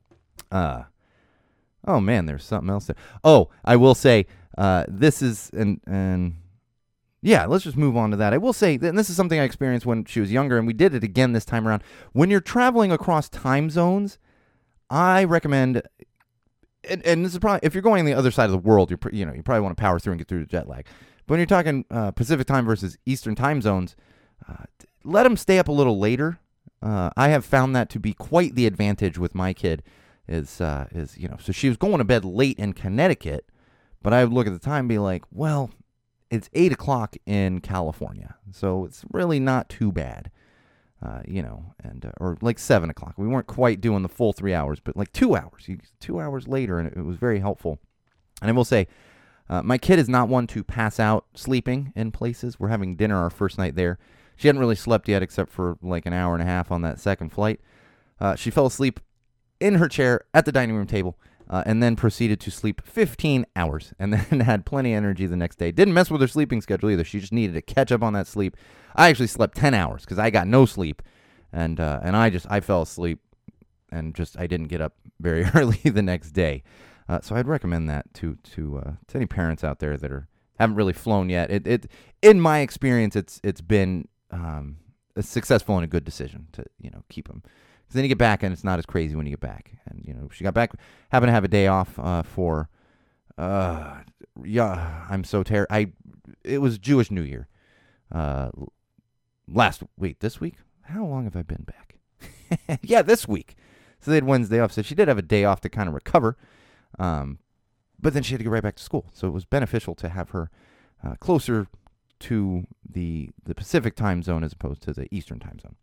Uh, oh, man, there's something else there. Oh, I will say, Uh, this is, and, and yeah, let's just move on to that. I will say, and this is something I experienced when she was younger, and we did it again this time around. When you're traveling across time zones, I recommend, and, and this is probably, if you're going on the other side of the world, you're, you know, you probably want to power through and get through the jet lag. But when you're talking uh, Pacific time versus Eastern time zones, uh, let them stay up a little later. Uh, I have found that to be quite the advantage with my kid. Is uh, is you know, so she was going to bed late in Connecticut, But I would look at the time and be like, well, it's eight o'clock in California, so it's really not too bad, uh, you know, and uh, or like seven o'clock. We weren't quite doing the full three hours, but like two hours, you, two hours later, and it, it was very helpful. And I will say, uh, my kid is not one to pass out sleeping in places. We're having dinner our first night there. She hadn't really slept yet except for like an hour and a half on that second flight. Uh, she fell asleep in her chair at the dining room table. Uh, and then proceeded to sleep fifteen hours and then had plenty of energy the next day. Didn't mess with her sleeping schedule either. She just needed to catch up on that sleep. I actually slept ten hours because I got no sleep. And uh, and I just, I fell asleep and just, I didn't get up very early the next day. Uh, so I'd recommend that to to uh, to any parents out there that are haven't really flown yet. It it in my experience, it's it's been um, a successful and a good decision to, you know, keep them. Because then you get back, and it's not as crazy when you get back. And, you know, she got back, happened to have a day off uh, for, uh, yeah, I'm so tired. I, it was Jewish New Year uh, last week. This week? How long have I been back? yeah, this week. So they had Wednesday off. So she did have a day off to kind of recover. Um, but then she had to go right back to school. So it was beneficial to have her uh, closer to the the Pacific time zone as opposed to the Eastern time zone.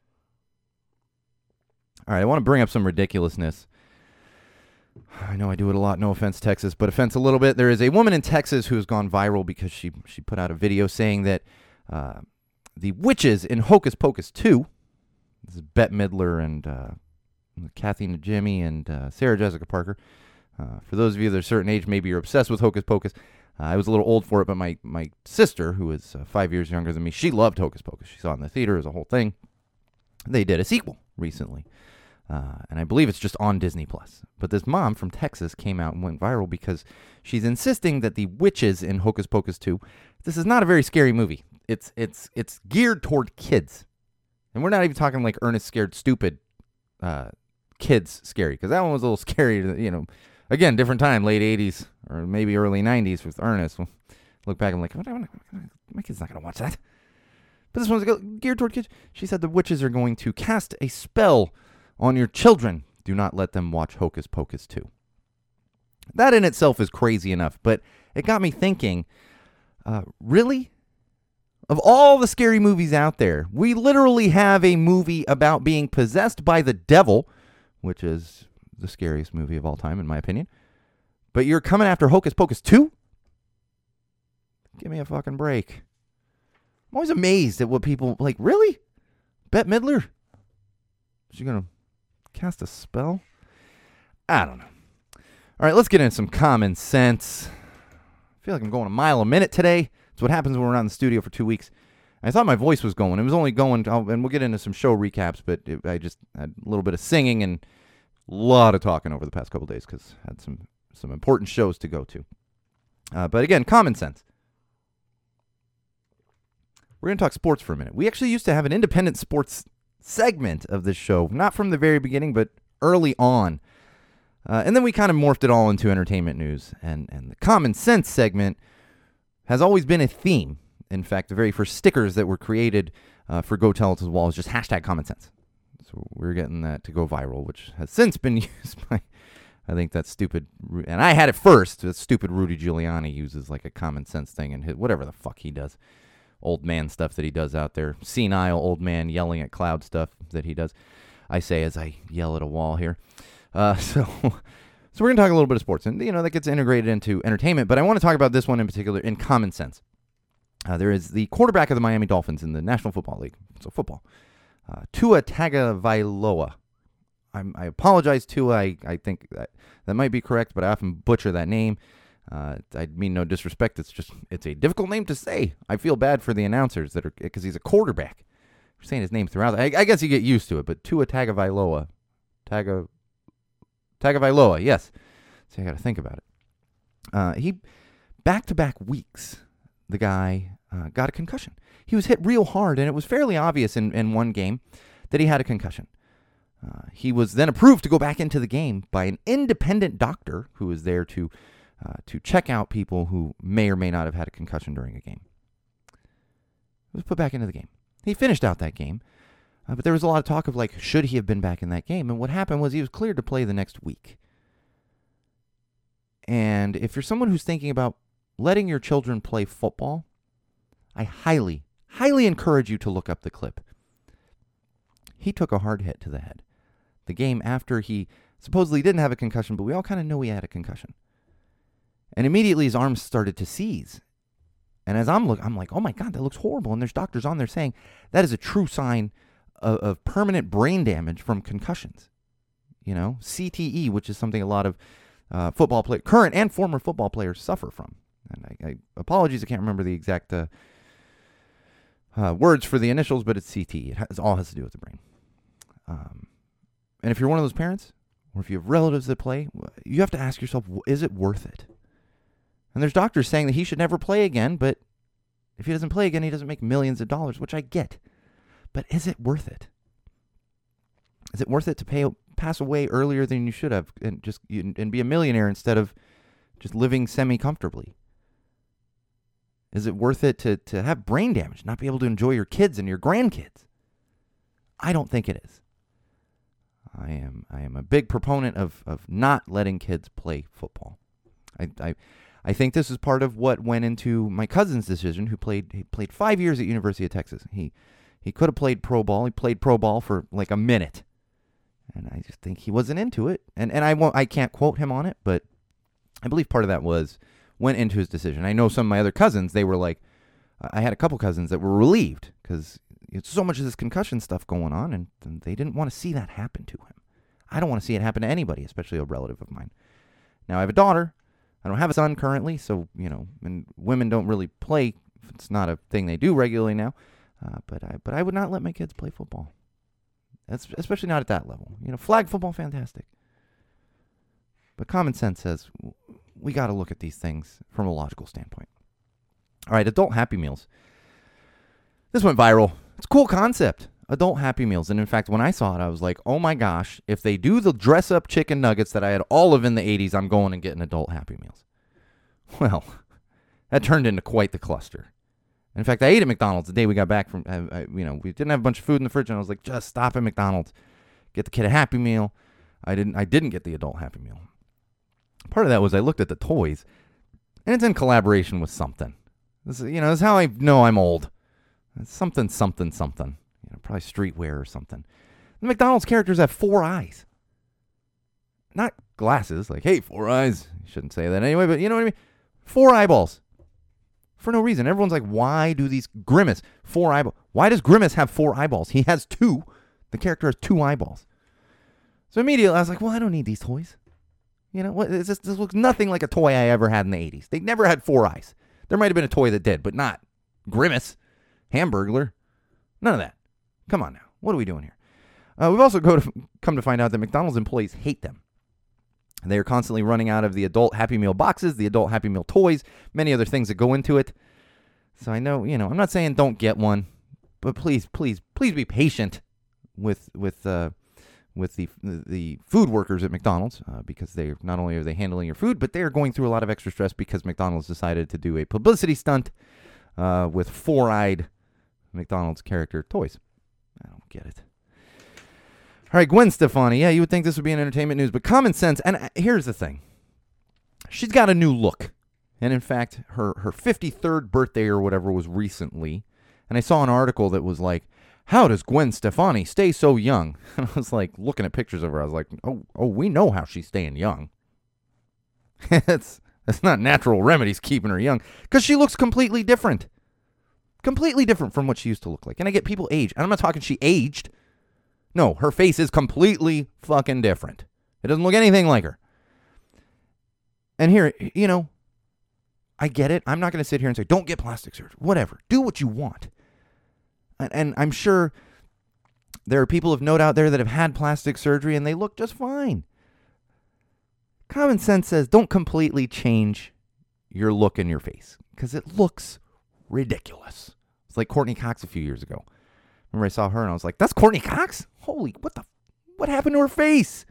All right, I want to bring up some ridiculousness. I know I do it a lot. No offense, Texas, but offense a little bit. There is a woman in Texas who has gone viral because she she put out a video saying that uh, the witches in Hocus Pocus two, this is Bette Midler and uh, Kathy Najimy and uh, Sarah Jessica Parker. Uh, for those of you that are a certain age, maybe you're obsessed with Hocus Pocus. Uh, I was a little old for it, but my, my sister, who is uh, five years younger than me, she loved Hocus Pocus. She saw it in the theater as a whole thing. They did a sequel recently. Uh, and I believe it's just on Disney Plus. But this mom from Texas came out and went viral because she's insisting that the witches in Hocus Pocus two, this is not a very scary movie. It's it's it's geared toward kids. And we're not even talking like Ernest Scared Stupid uh, kids scary, because that one was a little scary, you know. Again, different time, late eighties or maybe early nineties with Ernest. We'll look back and I'm like, my kid's not going to watch that. But this one's geared toward kids. She said the witches are going to cast a spell on your children. Do not let them watch Hocus Pocus two. That in itself is crazy enough, but it got me thinking, uh, really? Of all the scary movies out there, we literally have a movie about being possessed by the devil, which is the scariest movie of all time, in my opinion. But you're coming after Hocus Pocus two? Give me a fucking break. I'm always amazed at what people, like, really? Bette Midler? Is she going to cast a spell? I don't know. All right, let's get into some common sense. I feel like I'm going a mile a minute today. It's what happens when we're not in the studio for two weeks. I thought my voice was going. It was only going, to, and we'll get into some show recaps, but it, I just had a little bit of singing and a lot of talking over the past couple days because I had some, some important shows to go to. Uh, but again, common sense. We're going to talk sports for a minute. We actually used to have an independent sports segment of this show, not from the very beginning, but early on. Uh, and then we kind of morphed it all into entertainment news. And, and the common sense segment has always been a theme. In fact, the very first stickers that were created uh, for Go Tell It to the Wall was just hashtag common sense. So we're getting that to go viral, which has since been used by, I think that stupid, and I had it first, that stupid Rudy Giuliani uses like a common sense thing and hit whatever the fuck he does. Old man stuff that he does out there. Senile old man yelling at cloud stuff that he does. I say as I yell at a wall here. Uh, so so we're going to talk a little bit of sports. And, you know, that gets integrated into entertainment. But I want to talk about this one in particular in common sense. Uh, there is the quarterback of the Miami Dolphins in the National Football League. So football. Uh, Tua Tagovailoa. I'm, I apologize, Tua. I, I think that, that might be correct, but I often butcher that name. Uh, I mean no disrespect. It's just, it's a difficult name to say. I feel bad for the announcers that are, because he's a quarterback. We're saying his name throughout. I, I guess you get used to it, but Tua Tagovailoa. Taga, Tagovailoa, yes. So I got to think about it. Uh, he, back-to-back weeks, the guy uh, got a concussion. He was hit real hard, and it was fairly obvious in, in one game that he had a concussion. Uh, he was then approved to go back into the game by an independent doctor who was there to Uh, to check out people who may or may not have had a concussion during a game. He was put back into the game. He finished out that game, uh, but there was a lot of talk of, like, should he have been back in that game? And what happened was he was cleared to play the next week. And if you're someone who's thinking about letting your children play football, I highly, highly encourage you to look up the clip. He took a hard hit to the head. The game after he supposedly didn't have a concussion, but we all kind of know he had a concussion. And immediately his arms started to seize. And as I'm look, I'm like, oh my God, that looks horrible. And there's doctors on there saying that is a true sign of, of permanent brain damage from concussions. You know, C T E, which is something a lot of uh, football play, current and former football players suffer from. And I, I apologies, I can't remember the exact uh, uh, words for the initials, but it's C T E. It has, all has to do with the brain. Um, and if you're one of those parents, or if you have relatives that play, you have to ask yourself, is it worth it? And there's doctors saying that he should never play again, but if he doesn't play again, he doesn't make millions of dollars, which I get. But is it worth it? Is it worth it to pay pass away earlier than you should have and just and be a millionaire instead of just living semi-comfortably? Is it worth it to, to have brain damage, not be able to enjoy your kids and your grandkids? I don't think it is. I am I am a big proponent of, of not letting kids play football. I, I I think this is part of what went into my cousin's decision, who played he played five years at University of Texas. He he could have played pro ball. He played pro ball for like a minute. And I just think he wasn't into it. And and I won't I can't quote him on it, but I believe part of that was went into his decision. I know some of my other cousins, they were like, I had a couple cousins that were relieved because it's so much of this concussion stuff going on, and, and they didn't want to see that happen to him. I don't want to see it happen to anybody, especially a relative of mine. Now, I have a daughter. I don't have a son currently, so, you know, and women don't really play. It's not a thing they do regularly now. Uh, but I but I would not let my kids play football. That's especially not at that level. You know, flag football, fantastic. But common sense says we got to look at these things from a logical standpoint. All right, adult Happy Meals. This went viral. It's a cool concept, adult Happy Meals. And in fact, when I saw it, I was like, oh my gosh, if they do the dress-up chicken nuggets that I had all of in the eighties, I'm going and getting adult Happy Meals. Well, that turned into quite the cluster. In fact, I ate at McDonald's the day we got back from, uh, I, you know, we didn't have a bunch of food in the fridge, and I was like, just stop at McDonald's, get the kid a Happy Meal. I didn't, I didn't get the adult Happy Meal. Part of that was I looked at the toys, and it's in collaboration with something. This is, you know, this is how I know I'm old. It's something, something, something. You know, probably streetwear or something. The McDonald's characters have four eyes. Not glasses, like, hey, four eyes. You shouldn't say that anyway, but you know what I mean? Four eyeballs. For no reason. Everyone's like, why do these Grimace, four eyeballs? Why does Grimace have four eyeballs? He has two. The character has two eyeballs. So immediately I was like, well, I don't need these toys. You know, what? This, this looks nothing like a toy I ever had in the eighties. They never had four eyes. There might have been a toy that did, but not Grimace, Hamburglar, none of that. Come on now. What are we doing here? Uh, we've also go to, come to find out that McDonald's employees hate them. They are constantly running out of the adult Happy Meal boxes, the adult Happy Meal toys, many other things that go into it. So I know, you know, I'm not saying don't get one, but please, please, please be patient with with uh, with the the food workers at McDonald's uh, because they not only are they handling your food, but they are going through a lot of extra stress because McDonald's decided to do a publicity stunt uh, with four-eyed McDonald's character toys. I don't get it. All right, Gwen Stefani. Yeah, you would think this would be in entertainment news, but common sense. And uh, here's the thing. She's got a new look. And in fact, her, her fifty-third birthday or whatever was recently. And I saw an article that was like, how does Gwen Stefani stay so young? And I was like, looking at pictures of her, I was like, oh, oh, we know how she's staying young. It's, it's not natural remedies keeping her young. Because she looks completely different. Completely different from what she used to look like. And I get people age. And I'm not talking she aged. No, her face is completely fucking different. It doesn't look anything like her. And here, you know, I get it. I'm not going to sit here and say, don't get plastic surgery. Whatever. Do what you want. And, and I'm sure there are people of note out there that have had plastic surgery and they look just fine. Common sense says don't completely change your look in your face because it looks ridiculous. It's like Courtney Cox a few years ago. Remember I saw her and I was like, that's Courtney Cox? Holy, what the, what happened to her face?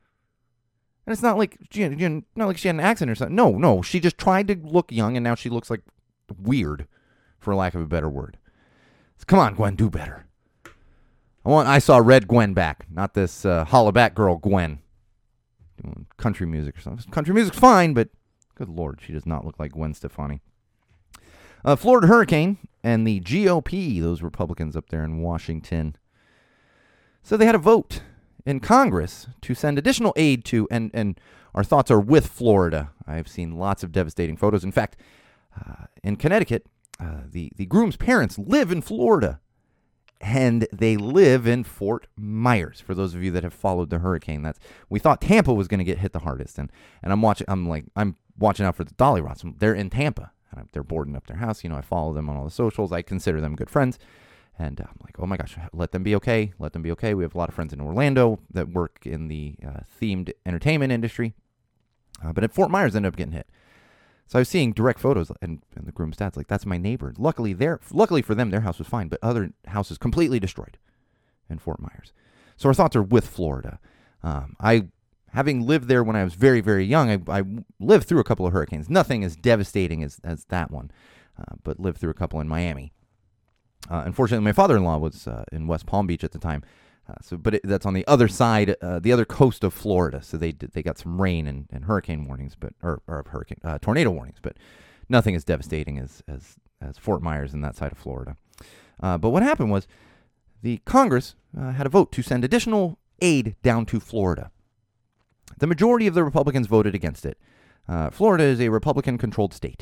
And it's not like, she, not like she had an accident or something. No, no, she just tried to look young and now she looks like weird, for lack of a better word. So come on, Gwen, do better. I want, I saw Red Gwen back, not this uh, holla back girl Gwen. Doing country music or something. Country music's fine, but Good Lord, she does not look like Gwen Stefani. Uh, Florida hurricane and the G O P, those Republicans up there in Washington. So they had a vote in Congress to send additional aid to, and, and our thoughts are with Florida. I've seen lots of devastating photos. In fact, uh, in Connecticut, uh, the, the groom's parents live in Florida, and they live in Fort Myers. For those of you that have followed the hurricane, that's we thought Tampa was going to get hit the hardest, and and I'm watching. I'm like I'm watching out for the Dolly Rots. They're in Tampa. They're boarding up their house. You know, I follow them on all the socials. I consider them good friends. And I'm like, oh my gosh, let them be okay. Let them be okay. We have a lot of friends in Orlando that work in the uh, themed entertainment industry. Uh, but at Fort Myers ended up getting hit. So I was seeing direct photos, and, and the groom's dad's like, that's my neighbor. Luckily, their, luckily for them, their house was fine, but other houses completely destroyed in Fort Myers. So our thoughts are with Florida. Um, I, having lived there when I was very, very young, I, I lived through a couple of hurricanes. Nothing as devastating as, as that one, uh, but lived through a couple in Miami. Uh, unfortunately, my father-in-law was uh, in West Palm Beach at the time, uh, so but it, that's on the other side, uh, the other coast of Florida. So they did, they got some rain and, and hurricane warnings, but or, or hurricane uh, tornado warnings, but nothing as devastating as as as Fort Myers and that side of Florida. Uh, but what happened was the Congress uh, had a vote to send additional aid down to Florida. The majority of the Republicans voted against it. Uh, Florida is a Republican-controlled state,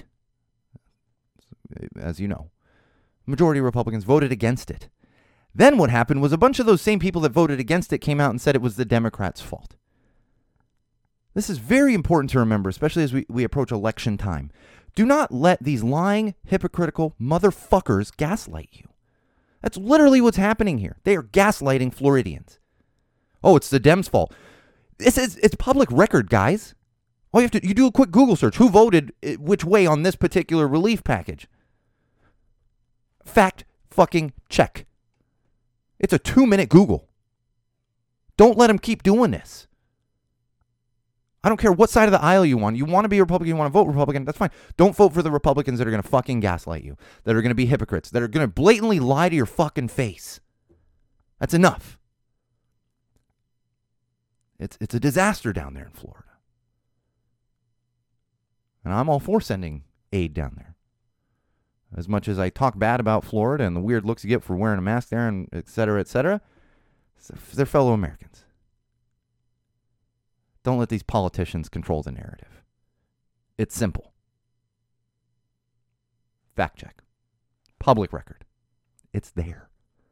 as you know. Majority of Republicans voted against it. Then what happened was a bunch of those same people that voted against it came out and said it was the Democrats' fault. This is very important to remember, especially as we, we approach election time. Do not let these lying, hypocritical motherfuckers gaslight you. That's literally what's happening here. They are gaslighting Floridians. Oh, it's the Dems' fault. This is it's public record, guys. All you have to you do a quick Google search. Who voted which way on this particular relief package? Fact fucking check. It's a two-minute Google. Don't let them keep doing this. I don't care what side of the aisle you want. You want to be a Republican, you want to vote Republican, that's fine. Don't vote for the Republicans that are going to fucking gaslight you, that are going to be hypocrites, that are going to blatantly lie to your fucking face. That's enough. It's it's a disaster down there in Florida. And I'm all for sending aid down there. As much as I talk bad about Florida and the weird looks you get for wearing a mask there, and et cetera, et cetera, they're fellow Americans. Don't let these politicians control the narrative. It's simple. Fact check. Public record. It's there.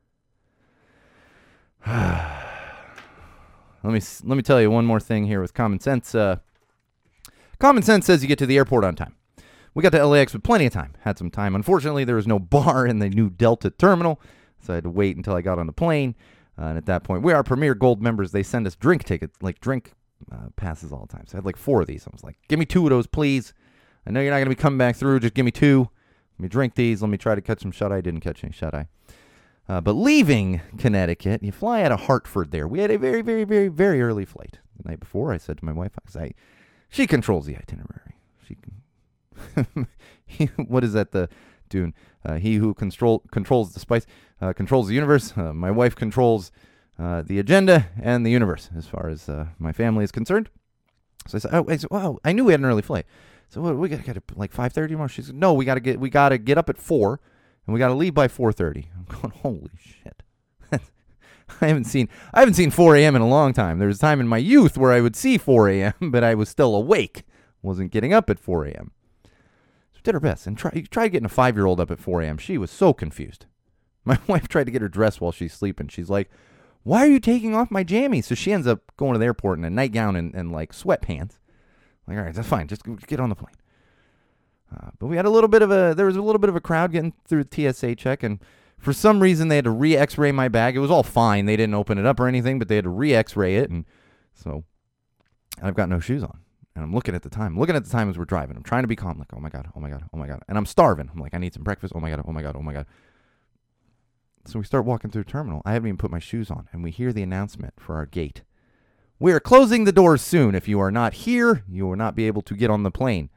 let me let me tell you one more thing here with common sense. Uh, common sense says you get to the airport on time. We got to L A X with plenty of time. Had some time. Unfortunately, there was no bar in the new Delta terminal, so I had to wait until I got on the plane. Uh, and at that point, we are Premier Gold members. They send us drink tickets, like drink uh, passes all the time. So I had like four of these. I was like, give me two of those, please. I know you're not going to be coming back through. Just give me two. Let me drink these. Let me try to catch some shut-eye. Didn't catch any shut-eye. Uh, but leaving Connecticut, you fly out of Hartford there. We had a very, very, very, very early flight. The night before, I said to my wife, I, I she controls the itinerary. She can. What is that, the tune? Uh, he who control, controls the spice uh, controls the universe. Uh, my wife controls uh, the agenda and the universe as far as uh, my family is concerned. So I said, oh, I said, wow, I knew we had an early flight. So what, we got to get up like five thirty tomorrow. She said, no, we got to get we got to get up at four, and we got to leave by four thirty. I'm going, holy shit. I haven't seen I haven't seen four a.m. in a long time. There was a time in my youth where I would see four a.m., but I was still awake. Wasn't getting up at four a.m. Did her best and try, tried getting a five-year-old up at four a.m. She was so confused. My wife tried to get her dressed while she's sleeping. She's like, why are you taking off my jammies? So she ends up going to the airport in a nightgown and, and like sweatpants. Like, all right, that's fine. Just get on the plane. Uh, but we had a little bit of a, there was a little bit of a crowd getting through the T S A check. And for some reason, they had to re-x-ray my bag. It was all fine. They didn't open it up or anything, but they had to re-x-ray it. And so I've got no shoes on. And I'm looking at the time. I'm looking at the time as we're driving. I'm trying to be calm. Like, oh, my God, oh, my God, oh, my God. And I'm starving. I'm like, I need some breakfast. Oh, my God, oh, my God, oh, my God. So we start walking through the terminal. I haven't even put my shoes on. And we hear the announcement for our gate. We are closing the doors soon. If you are not here, you will not be able to get on the plane.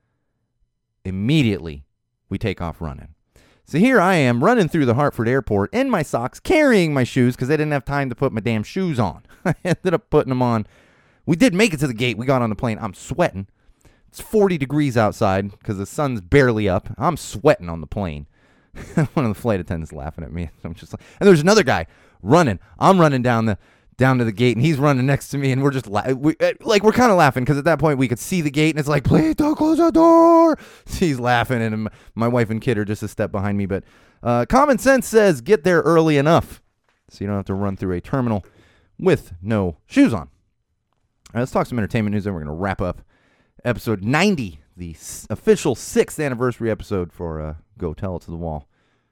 Immediately, we take off running. So here I am running through the Hartford airport in my socks, carrying my shoes because I didn't have time to put my damn shoes on. I ended up putting them on. We did make it to the gate. We got on the plane. I'm sweating. It's forty degrees outside because the sun's barely up. I'm sweating on the plane. One of the flight attendants laughing at me. I'm just like, and there's another guy running. I'm running down the down to the gate, and he's running next to me, and we're just la- we, like we're kind of laughing because at that point we could see the gate, and it's like, please don't close the door. He's laughing, and my wife and kid are just a step behind me. But uh, common sense says get there early enough so you don't have to run through a terminal with no shoes on. All right, let's talk some entertainment news, and we're going to wrap up episode ninety, the s- official sixth anniversary episode for uh, Go Tell It to the Wall.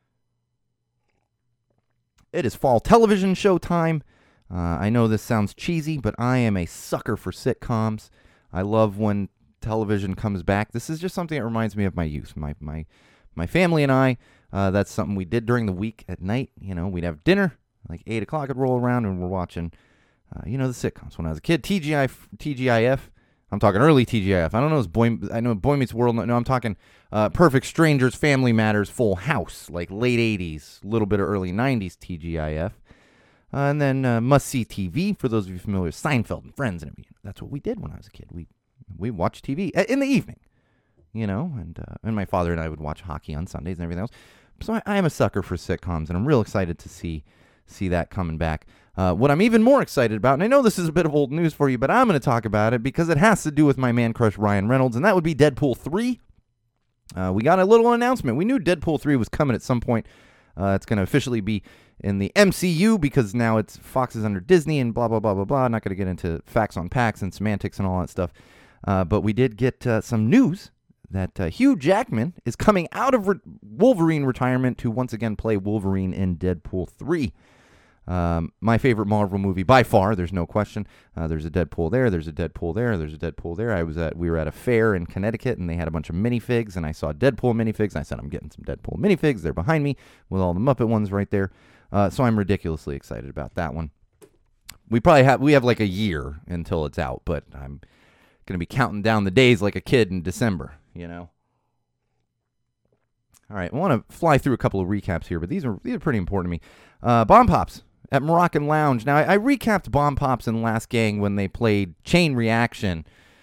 It is fall television show time. Uh, I know this sounds cheesy, but I am a sucker for sitcoms. I love when television comes back. This is just something that reminds me of my youth. My my my family and I, uh, that's something we did during the week at night. You know, we'd have dinner, like eight o'clock would roll around, and we're watching, uh, you know, the sitcoms. When I was a kid, T G I, T G I F. I'm talking early T G I F. I don't know if Boy, I know Boy Meets World. No, I'm talking uh, Perfect Strangers, Family Matters, Full House, like late eighties, a little bit of early nineties T G I F. Uh, and then uh, must-see T V, for those of you familiar with Seinfeld and Friends and everything. That's what we did when I was a kid. We we watched T V in the evening, you know, and uh, and my father and I would watch hockey on Sundays and everything else. So I, I am a sucker for sitcoms, and I'm real excited to see see that coming back. Uh, what I'm even more excited about, and I know this is a bit of old news for you, but I'm going to talk about it because it has to do with my man crush Ryan Reynolds, and that would be Deadpool three. Uh, we got a little announcement. We knew Deadpool three was coming at some point. Uh, it's going to officially be in the M C U because now it's Fox is under Disney and blah, blah, blah, blah, blah. I'm not going to get into facts on packs and semantics and all that stuff. Uh, but we did get uh, some news that uh, Hugh Jackman is coming out of re- Wolverine retirement to once again play Wolverine in Deadpool three. Um, my favorite Marvel movie by far, there's no question. Uh, there's a Deadpool there, there's a Deadpool there, there's a Deadpool there. I was at, we were at a fair in Connecticut, and they had a bunch of minifigs, and I saw Deadpool minifigs, and I said, I'm getting some Deadpool minifigs. They're behind me with all the Muppet ones right there. Uh, so I'm ridiculously excited about that one. We probably have, we have like a year until it's out, but I'm going to be counting down the days like a kid in December, you know? All right, I want to fly through a couple of recaps here, but these are, these are pretty important to me. Uh, Bomb Pops at Moroccan Lounge. Now, I, I recapped Bomb Pops in Last Gang when they played Chain Reaction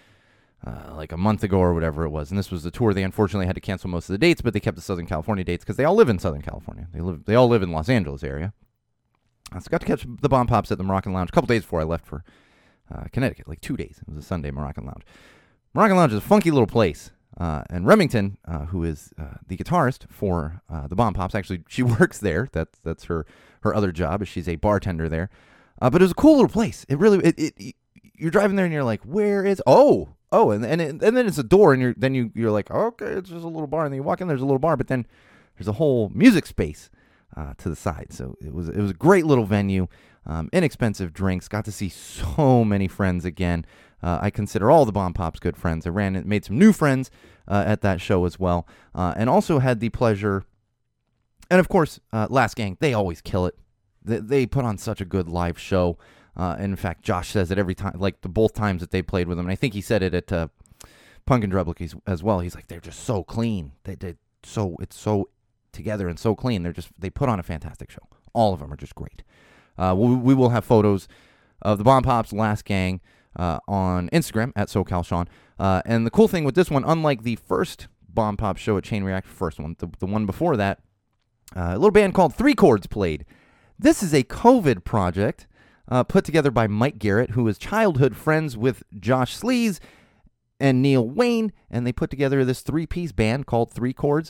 uh, like a month ago or whatever it was. And this was the tour. They unfortunately had to cancel most of the dates, but they kept the Southern California dates because they all live in Southern California. They live. They all live in Los Angeles area. Uh, so I got to catch the Bomb Pops at the Moroccan Lounge a couple days before I left for uh, Connecticut, like two days. It was a Sunday, Moroccan Lounge. Moroccan Lounge is a funky little place. Uh, and Remington, uh, who is uh, the guitarist for uh, the Bomb Pops, actually, she works there. That's that's her her other job, is she's a bartender there. Uh, but it was a cool little place. It really, it, it, it you're driving there and you're like, where is? Oh, oh, and and it, and then it's a door, and you're then you you're like, okay, it's just a little bar, and then you walk in, there's a little bar, but then there's a whole music space uh, to the side. So it was it was a great little venue, um, inexpensive drinks. Got to see so many friends again. Uh, I consider all the Bomb Pops good friends. I ran and made some new friends uh, at that show as well, uh, and also had the pleasure. And of course, uh, Last Gang, they always kill it. They, they put on such a good live show. Uh, and in fact, Josh says it every time, like the both times that they played with them. And I think he said it at uh, Punk and Drublick as well. He's like, they're just so clean. They did so it's so together and so clean. They're just they put on a fantastic show. All of them are just great. Uh, we, we will have photos of the Bomb Pops, Last Gang, uh, on Instagram at SoCalSean. Uh, and the cool thing with this one, unlike the first Bomb Pop show at Chain Reaction, first one, the, the one before that, uh, a little band called Three Chords played. This is a COVID project uh, put together by Mike Garrett, who is childhood friends with Josh Sleaze and Neil Wayne, and they put together this three-piece band called Three Chords.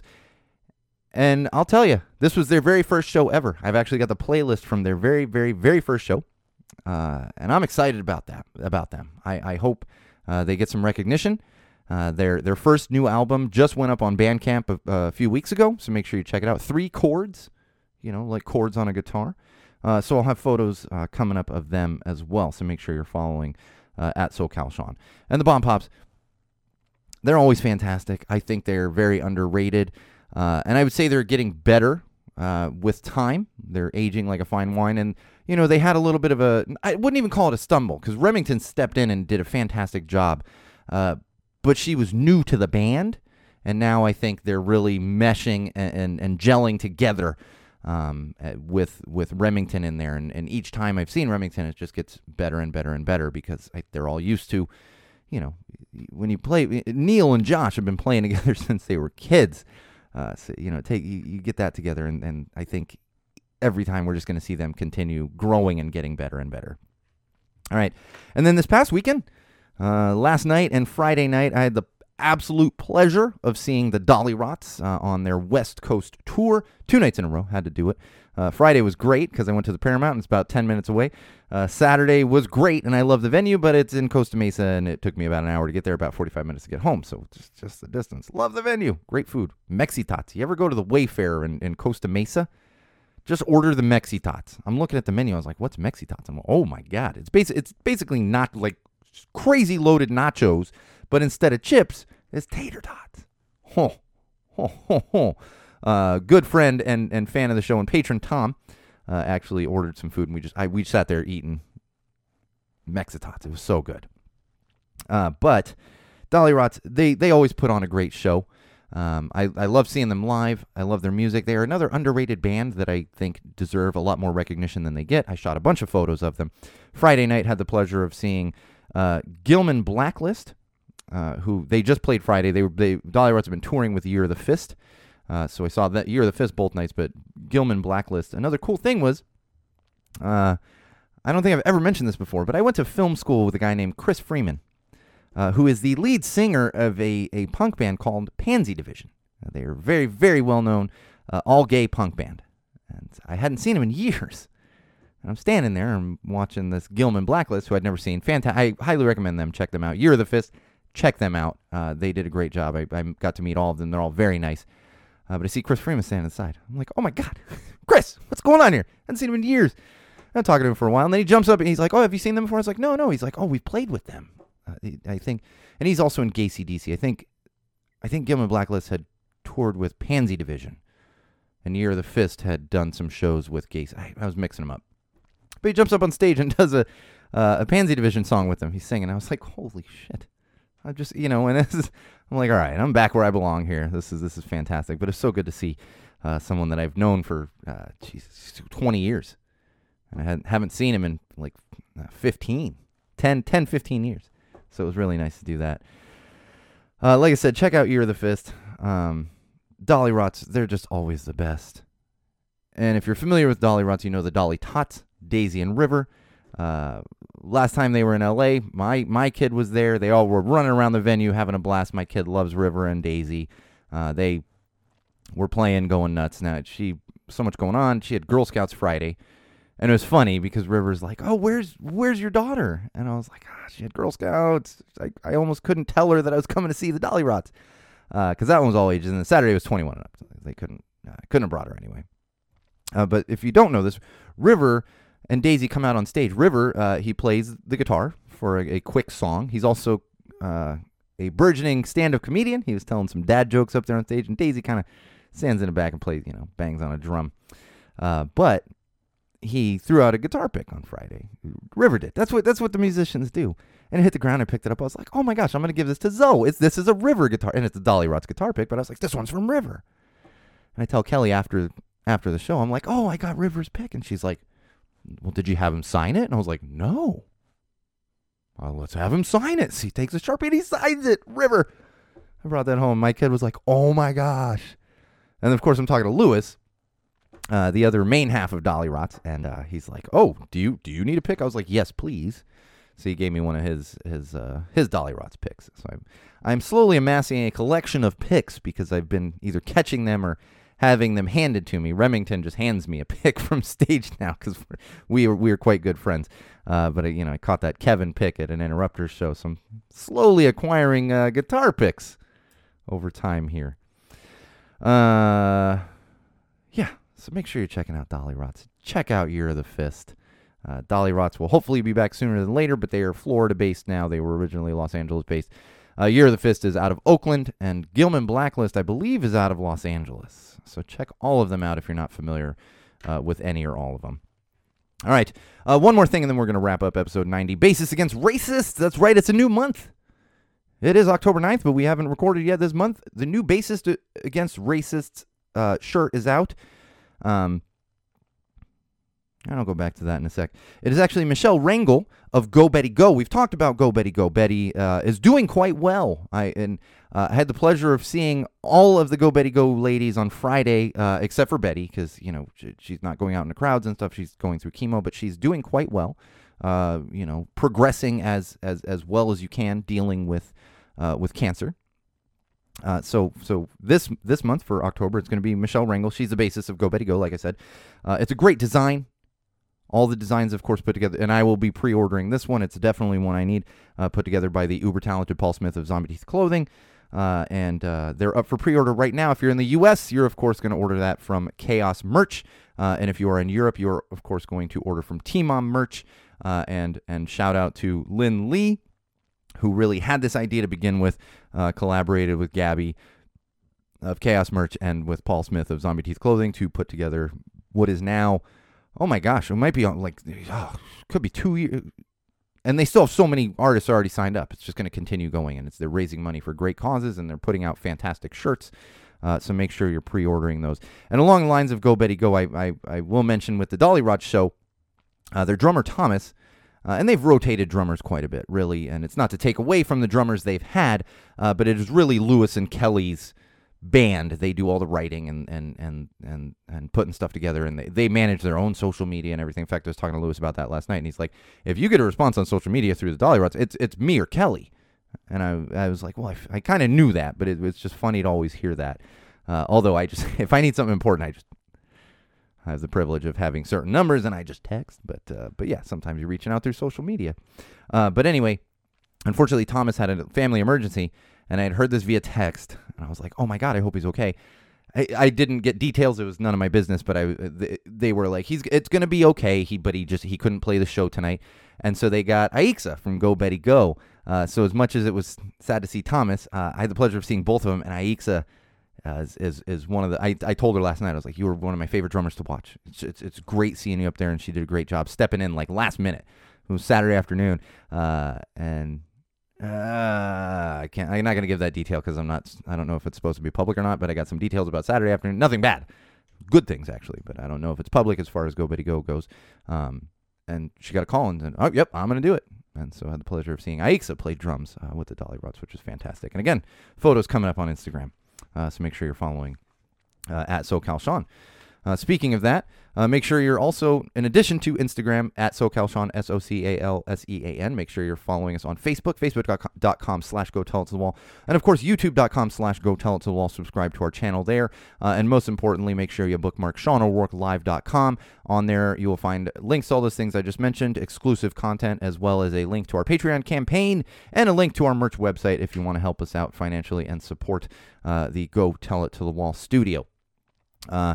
And I'll tell you, this was their very first show ever. I've actually got the playlist from their very, very, very first show, uh, and I'm excited about that. About them, I, I hope uh, they get some recognition. Uh, their their first new album just went up on Bandcamp a, a few weeks ago, so make sure you check it out. Three Chords, you know, like chords on a guitar. Uh, so I'll have photos uh, coming up of them as well, so make sure you're following uh, at SoCalSean. And the Bomb Pops, they're always fantastic. I think they're very underrated. Uh, and I would say they're getting better uh, with time. They're aging like a fine wine. And, you know, they had a little bit of a, I wouldn't even call it a stumble, because Remington stepped in and did a fantastic job. Uh, but she was new to the band. And now I think they're really meshing and, and, and gelling together um, with with Remington in there. And, and each time I've seen Remington, it just gets better and better and better, because I, they're all used to, you know, when you play, Neil and Josh have been playing together since they were kids. Uh, so, you know, take you, you get that together, and, and I think every time we're just going to see them continue growing and getting better and better. All right. And then this past weekend, uh, last night and Friday night, I had the absolute pleasure of seeing the Dolly Rots uh, on their West Coast tour. Two nights in a row, had to do it. Uh, Friday was great because I went to the Paramount, and it's about ten minutes away. Uh, Saturday was great, and I love the venue, but it's in Costa Mesa, and it took me about an hour to get there, about forty-five minutes to get home, so just, just the distance. Love the venue. Great food. Mexi-Tots. You ever go to the Wayfarer in, in Costa Mesa? Just order the Mexi-Tots. I'm looking at the menu. I was like, what's Mexi-Tots? I'm like, oh, my God. It's, basi- it's basically not like crazy loaded nachos, but instead of chips, it's tater tots. Ho, ho, ho, ho. Uh, good friend and, and fan of the show and patron Tom uh, actually ordered some food, and we just I, we sat there eating Mexi-Tots. It was so good. Uh, but Dolly Rots, they they always put on a great show. Um, I, I love seeing them live. I love their music. They are another underrated band that I think deserve a lot more recognition than they get. I shot a bunch of photos of them. Friday night, had the pleasure of seeing uh, Gilman Blacklist, uh, who they just played Friday. They were they Dolly Rots have been touring with Year of the Fist. Uh, so I saw that Year of the Fist both nights, but Gilman Blacklist. Another cool thing was, uh, I don't think I've ever mentioned this before, but I went to film school with a guy named Chris Freeman, uh, who is the lead singer of a, a punk band called Pansy Division. Uh, they are very, very well-known, uh, all-gay punk band. And I hadn't seen him in years. And I'm standing there and watching this Gilman Blacklist, who I'd never seen. Fanta- I highly recommend them. Check them out. Year of the Fist, check them out. Uh, they did a great job. I, I got to meet all of them. They're all very nice. Uh, but I see Chris Freeman standing on the side. I'm like, oh, my God. Chris, what's going on here? I haven't seen him in years. I'm talking to him for a while. And then he jumps up and he's like, oh, have you seen them before? I was like, no, no. He's like, oh, we've played with them. Uh, I think. And he's also in Gay C D C. I think I think Gilman Blacklist had toured with Pansy Division. And Year of the Fist had done some shows with Gay. I, I was mixing them up. But he jumps up on stage and does a, uh, a Pansy Division song with them. He's singing. I was like, holy shit. I just, you know, and this is, I'm like, all right, I'm back where I belong here. This is this is fantastic. But it's so good to see uh, someone that I've known for, uh, geez, twenty years. And I hadn't, haven't seen him in like fifteen, ten, ten, fifteen years. So it was really nice to do that. Uh, like I said, check out Year of the Fist. Um, Dolly Rots, they're just always the best. And if you're familiar with Dolly Rots, you know the Dolly Tots, Daisy and River. Uh, last time they were in L A, my my kid was there. They all were running around the venue having a blast. My kid loves River and Daisy. Uh, they were playing, going nuts. Now, she so much going on. She had Girl Scouts Friday. And it was funny because River's like, oh, where's where's your daughter? And I was like, ah, she had Girl Scouts. I, I almost couldn't tell her that I was coming to see the Dolly Rots. Because uh, that one was all ages. And then Saturday was twenty-one and up. So they couldn't, uh, couldn't have brought her anyway. Uh, but if you don't know this, River and Daisy come out on stage. River, uh, he plays the guitar for a, a quick song. He's also uh, a burgeoning stand-up comedian. He was telling some dad jokes up there on stage, and Daisy kind of stands in the back and plays, you know, bangs on a drum. Uh, but he threw out a guitar pick on Friday. River did. That's what that's what the musicians do. And it hit the ground. I picked it up. I was like, oh my gosh, I'm going to give this to Zoe. It's, this is a River guitar. And it's a Dolly Rots guitar pick, but I was like, this one's from River. And I tell Kelly after after the show, I'm like, oh, I got River's pick. And she's like, well, did you have him sign it? And I was like, no. Well, let's have him sign it. So he takes a Sharpie and he signs it. River. I brought that home. My kid was like, oh my gosh. And of course, I'm talking to Lewis, uh, the other main half of Dolly Rots. And uh, he's like, oh, do you do you need a pick? I was like, yes, please. So he gave me one of his his uh, his Dolly Rots picks. So I'm, I'm slowly amassing a collection of picks because I've been either catching them or having them handed to me. Remington just hands me a pick from stage now because we are we are quite good friends. Uh, but uh, you know, I caught that Kevin pick at an Interrupters show, so I'm slowly acquiring uh, guitar picks over time here. Uh, yeah. So make sure you're checking out Dolly Rots. Check out Year of the Fist. Uh, Dolly Rots will hopefully be back sooner than later, but they are Florida-based now. They were originally Los Angeles-based. Uh, Year of the Fist is out of Oakland, and Gilman Blacklist, I believe, is out of Los Angeles. So check all of them out if you're not familiar uh, with any or all of them. All right, uh, one more thing, and then we're going to wrap up episode ninety. Bassists Against Racists. That's right, it's a new month. It is October ninth, but we haven't recorded yet this month. The new Bassist Against Racists uh, shirt is out. Um, And I'll go back to that in a sec. It is actually Michelle Rangel of Go Betty Go. We've talked about Go Betty Go. Betty uh, is doing quite well. I and uh, I had the pleasure of seeing all of the Go Betty Go ladies on Friday, uh, except for Betty, because you know she, she's not going out in the crowds and stuff. She's going through chemo, but she's doing quite well. Uh, you know, progressing as as as well as you can, dealing with uh, with cancer. Uh, so so this this month for October, it's going to be Michelle Rangel. She's the bassist of Go Betty Go, like I said. Uh, it's a great design. All the designs, of course, put together, and I will be pre-ordering this one. It's definitely one I need, uh, put together by the uber-talented Paul Smith of Zombie Teeth Clothing, uh, and uh, they're up for pre-order right now. If you're in the U S, you're, of course, going to order that from Chaos Merch, uh, and if you are in Europe, you're, of course, going to order from T-Mom Merch, uh, and, and shout-out to Lynn Lee, who really had this idea to begin with, uh, collaborated with Gabby of Chaos Merch and with Paul Smith of Zombie Teeth Clothing to put together what is now... Oh my gosh, it might be on like, oh, could be two years. And they still have so many artists already signed up. It's just going to continue going. And it's they're raising money for great causes, and they're putting out fantastic shirts. Uh, so make sure you're pre-ordering those. And along the lines of Go Betty Go, I, I, I will mention with the Dolly Rod show, uh, their drummer Thomas, uh, and they've rotated drummers quite a bit, really. And it's not to take away from the drummers they've had, uh, but it is really Lewis and Kelly's band. They do all the writing and and and and, and putting stuff together, and they, they manage their own social media and everything. In fact, I was talking to Lewis about that last night, and he's like, if you get a response on social media through the Dolly Rods, it's it's me or Kelly. And I I was like, well, I, I kind of knew that, but it, it's just funny to always hear that. Uh, although I just, if I need something important, I just I have the privilege of having certain numbers, and I just text. But uh, but yeah, sometimes you're reaching out through social media. Uh, but anyway, unfortunately, Thomas had a family emergency, and I had heard this via text, and I was like, oh my God, I hope he's okay. I, I didn't get details. It was none of my business, but I they, they were like, he's it's going to be okay. He But he just, he couldn't play the show tonight. And so they got Aixa from Go Betty Go. Uh, so as much as it was sad to see Thomas, uh, I had the pleasure of seeing both of them, and Aixa uh, is, is is one of the, I, I told her last night, I was like, you were one of my favorite drummers to watch. It's, it's, it's great seeing you up there, and she did a great job stepping in like last minute. It was Saturday afternoon, uh, and... Uh, I can't. I'm not gonna give that detail because I'm not. I don't know if it's supposed to be public or not. But I got some details about Saturday afternoon. Nothing bad, good things actually. But I don't know if it's public as far as Go Betty Go goes. Um, and she got a call and said, "Oh, yep, I'm gonna do it." And so I had the pleasure of seeing Aixa play drums uh, with the Dolly Rods, which was fantastic. And again, photos coming up on Instagram. Uh, so make sure you're following uh, at SoCal Sean. Uh, speaking of that, uh, make sure you're also, in addition to Instagram, at SoCalSean, S O C A L S E A N, make sure you're following us on Facebook, facebook.com slash Go Tell It to the Wall, and of course, youtube.com slash Go Tell It to the Wall. Subscribe to our channel there, uh, and most importantly, make sure you bookmark Sean O'Rourke Live dot com. On there, you will find links to all those things I just mentioned, exclusive content, as well as a link to our Patreon campaign, and a link to our merch website if you want to help us out financially and support uh, the Go Tell It to the Wall studio. Uh,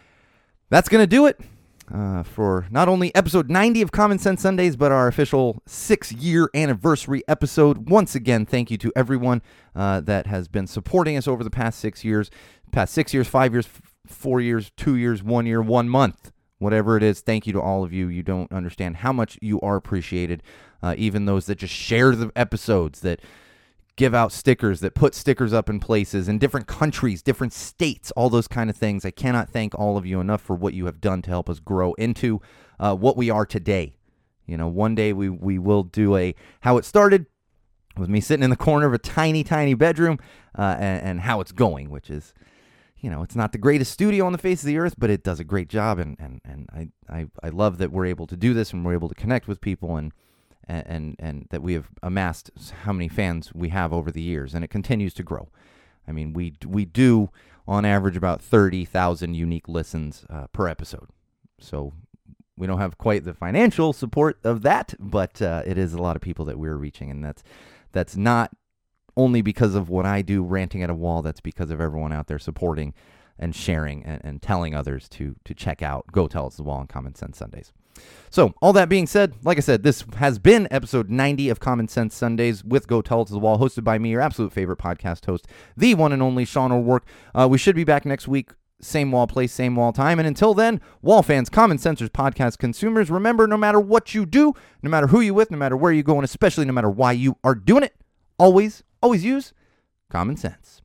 That's going to do it uh, for not only episode ninety of Common Sense Sundays, but our official six-year anniversary episode. Once again, thank you to everyone uh, that has been supporting us over the past six years, past six years, five years, f- four years, two years, one year, one month, whatever it is. Thank you to all of you. You don't understand how much you are appreciated, uh, even those that just share the episodes, that give out stickers, that put stickers up in places in different countries, different states, all those kind of things. I cannot thank all of you enough for what you have done to help us grow into uh, what we are today. You know, one day we, we will do a how it started with me sitting in the corner of a tiny, tiny bedroom uh, and, and how it's going, which is, you know, it's not the greatest studio on the face of the earth, but it does a great job. And, and, and I, I, I love that we're able to do this and we're able to connect with people and And, and and that we have amassed how many fans we have over the years, and it continues to grow. I mean, we we do on average about thirty thousand unique listens uh, per episode. So we don't have quite the financial support of that, but uh, it is a lot of people that we're reaching, and that's that's not only because of what I do ranting at a wall. That's because of everyone out there supporting and sharing and, and telling others to to check out Go Tell It to the Wall on Common Sense Sundays. So, all that being said, like I said, this has been episode ninety of Common Sense Sundays with Go Tell It to the Wall, hosted by me, your absolute favorite podcast host, the one and only Sean O'Rourke. Uh, we should be back next week, same wall place, same wall time. And until then, wall fans, Common Sensors podcast consumers, remember, no matter what you do, no matter who you're with, no matter where you're going, especially no matter why you are doing it, always, always use common sense.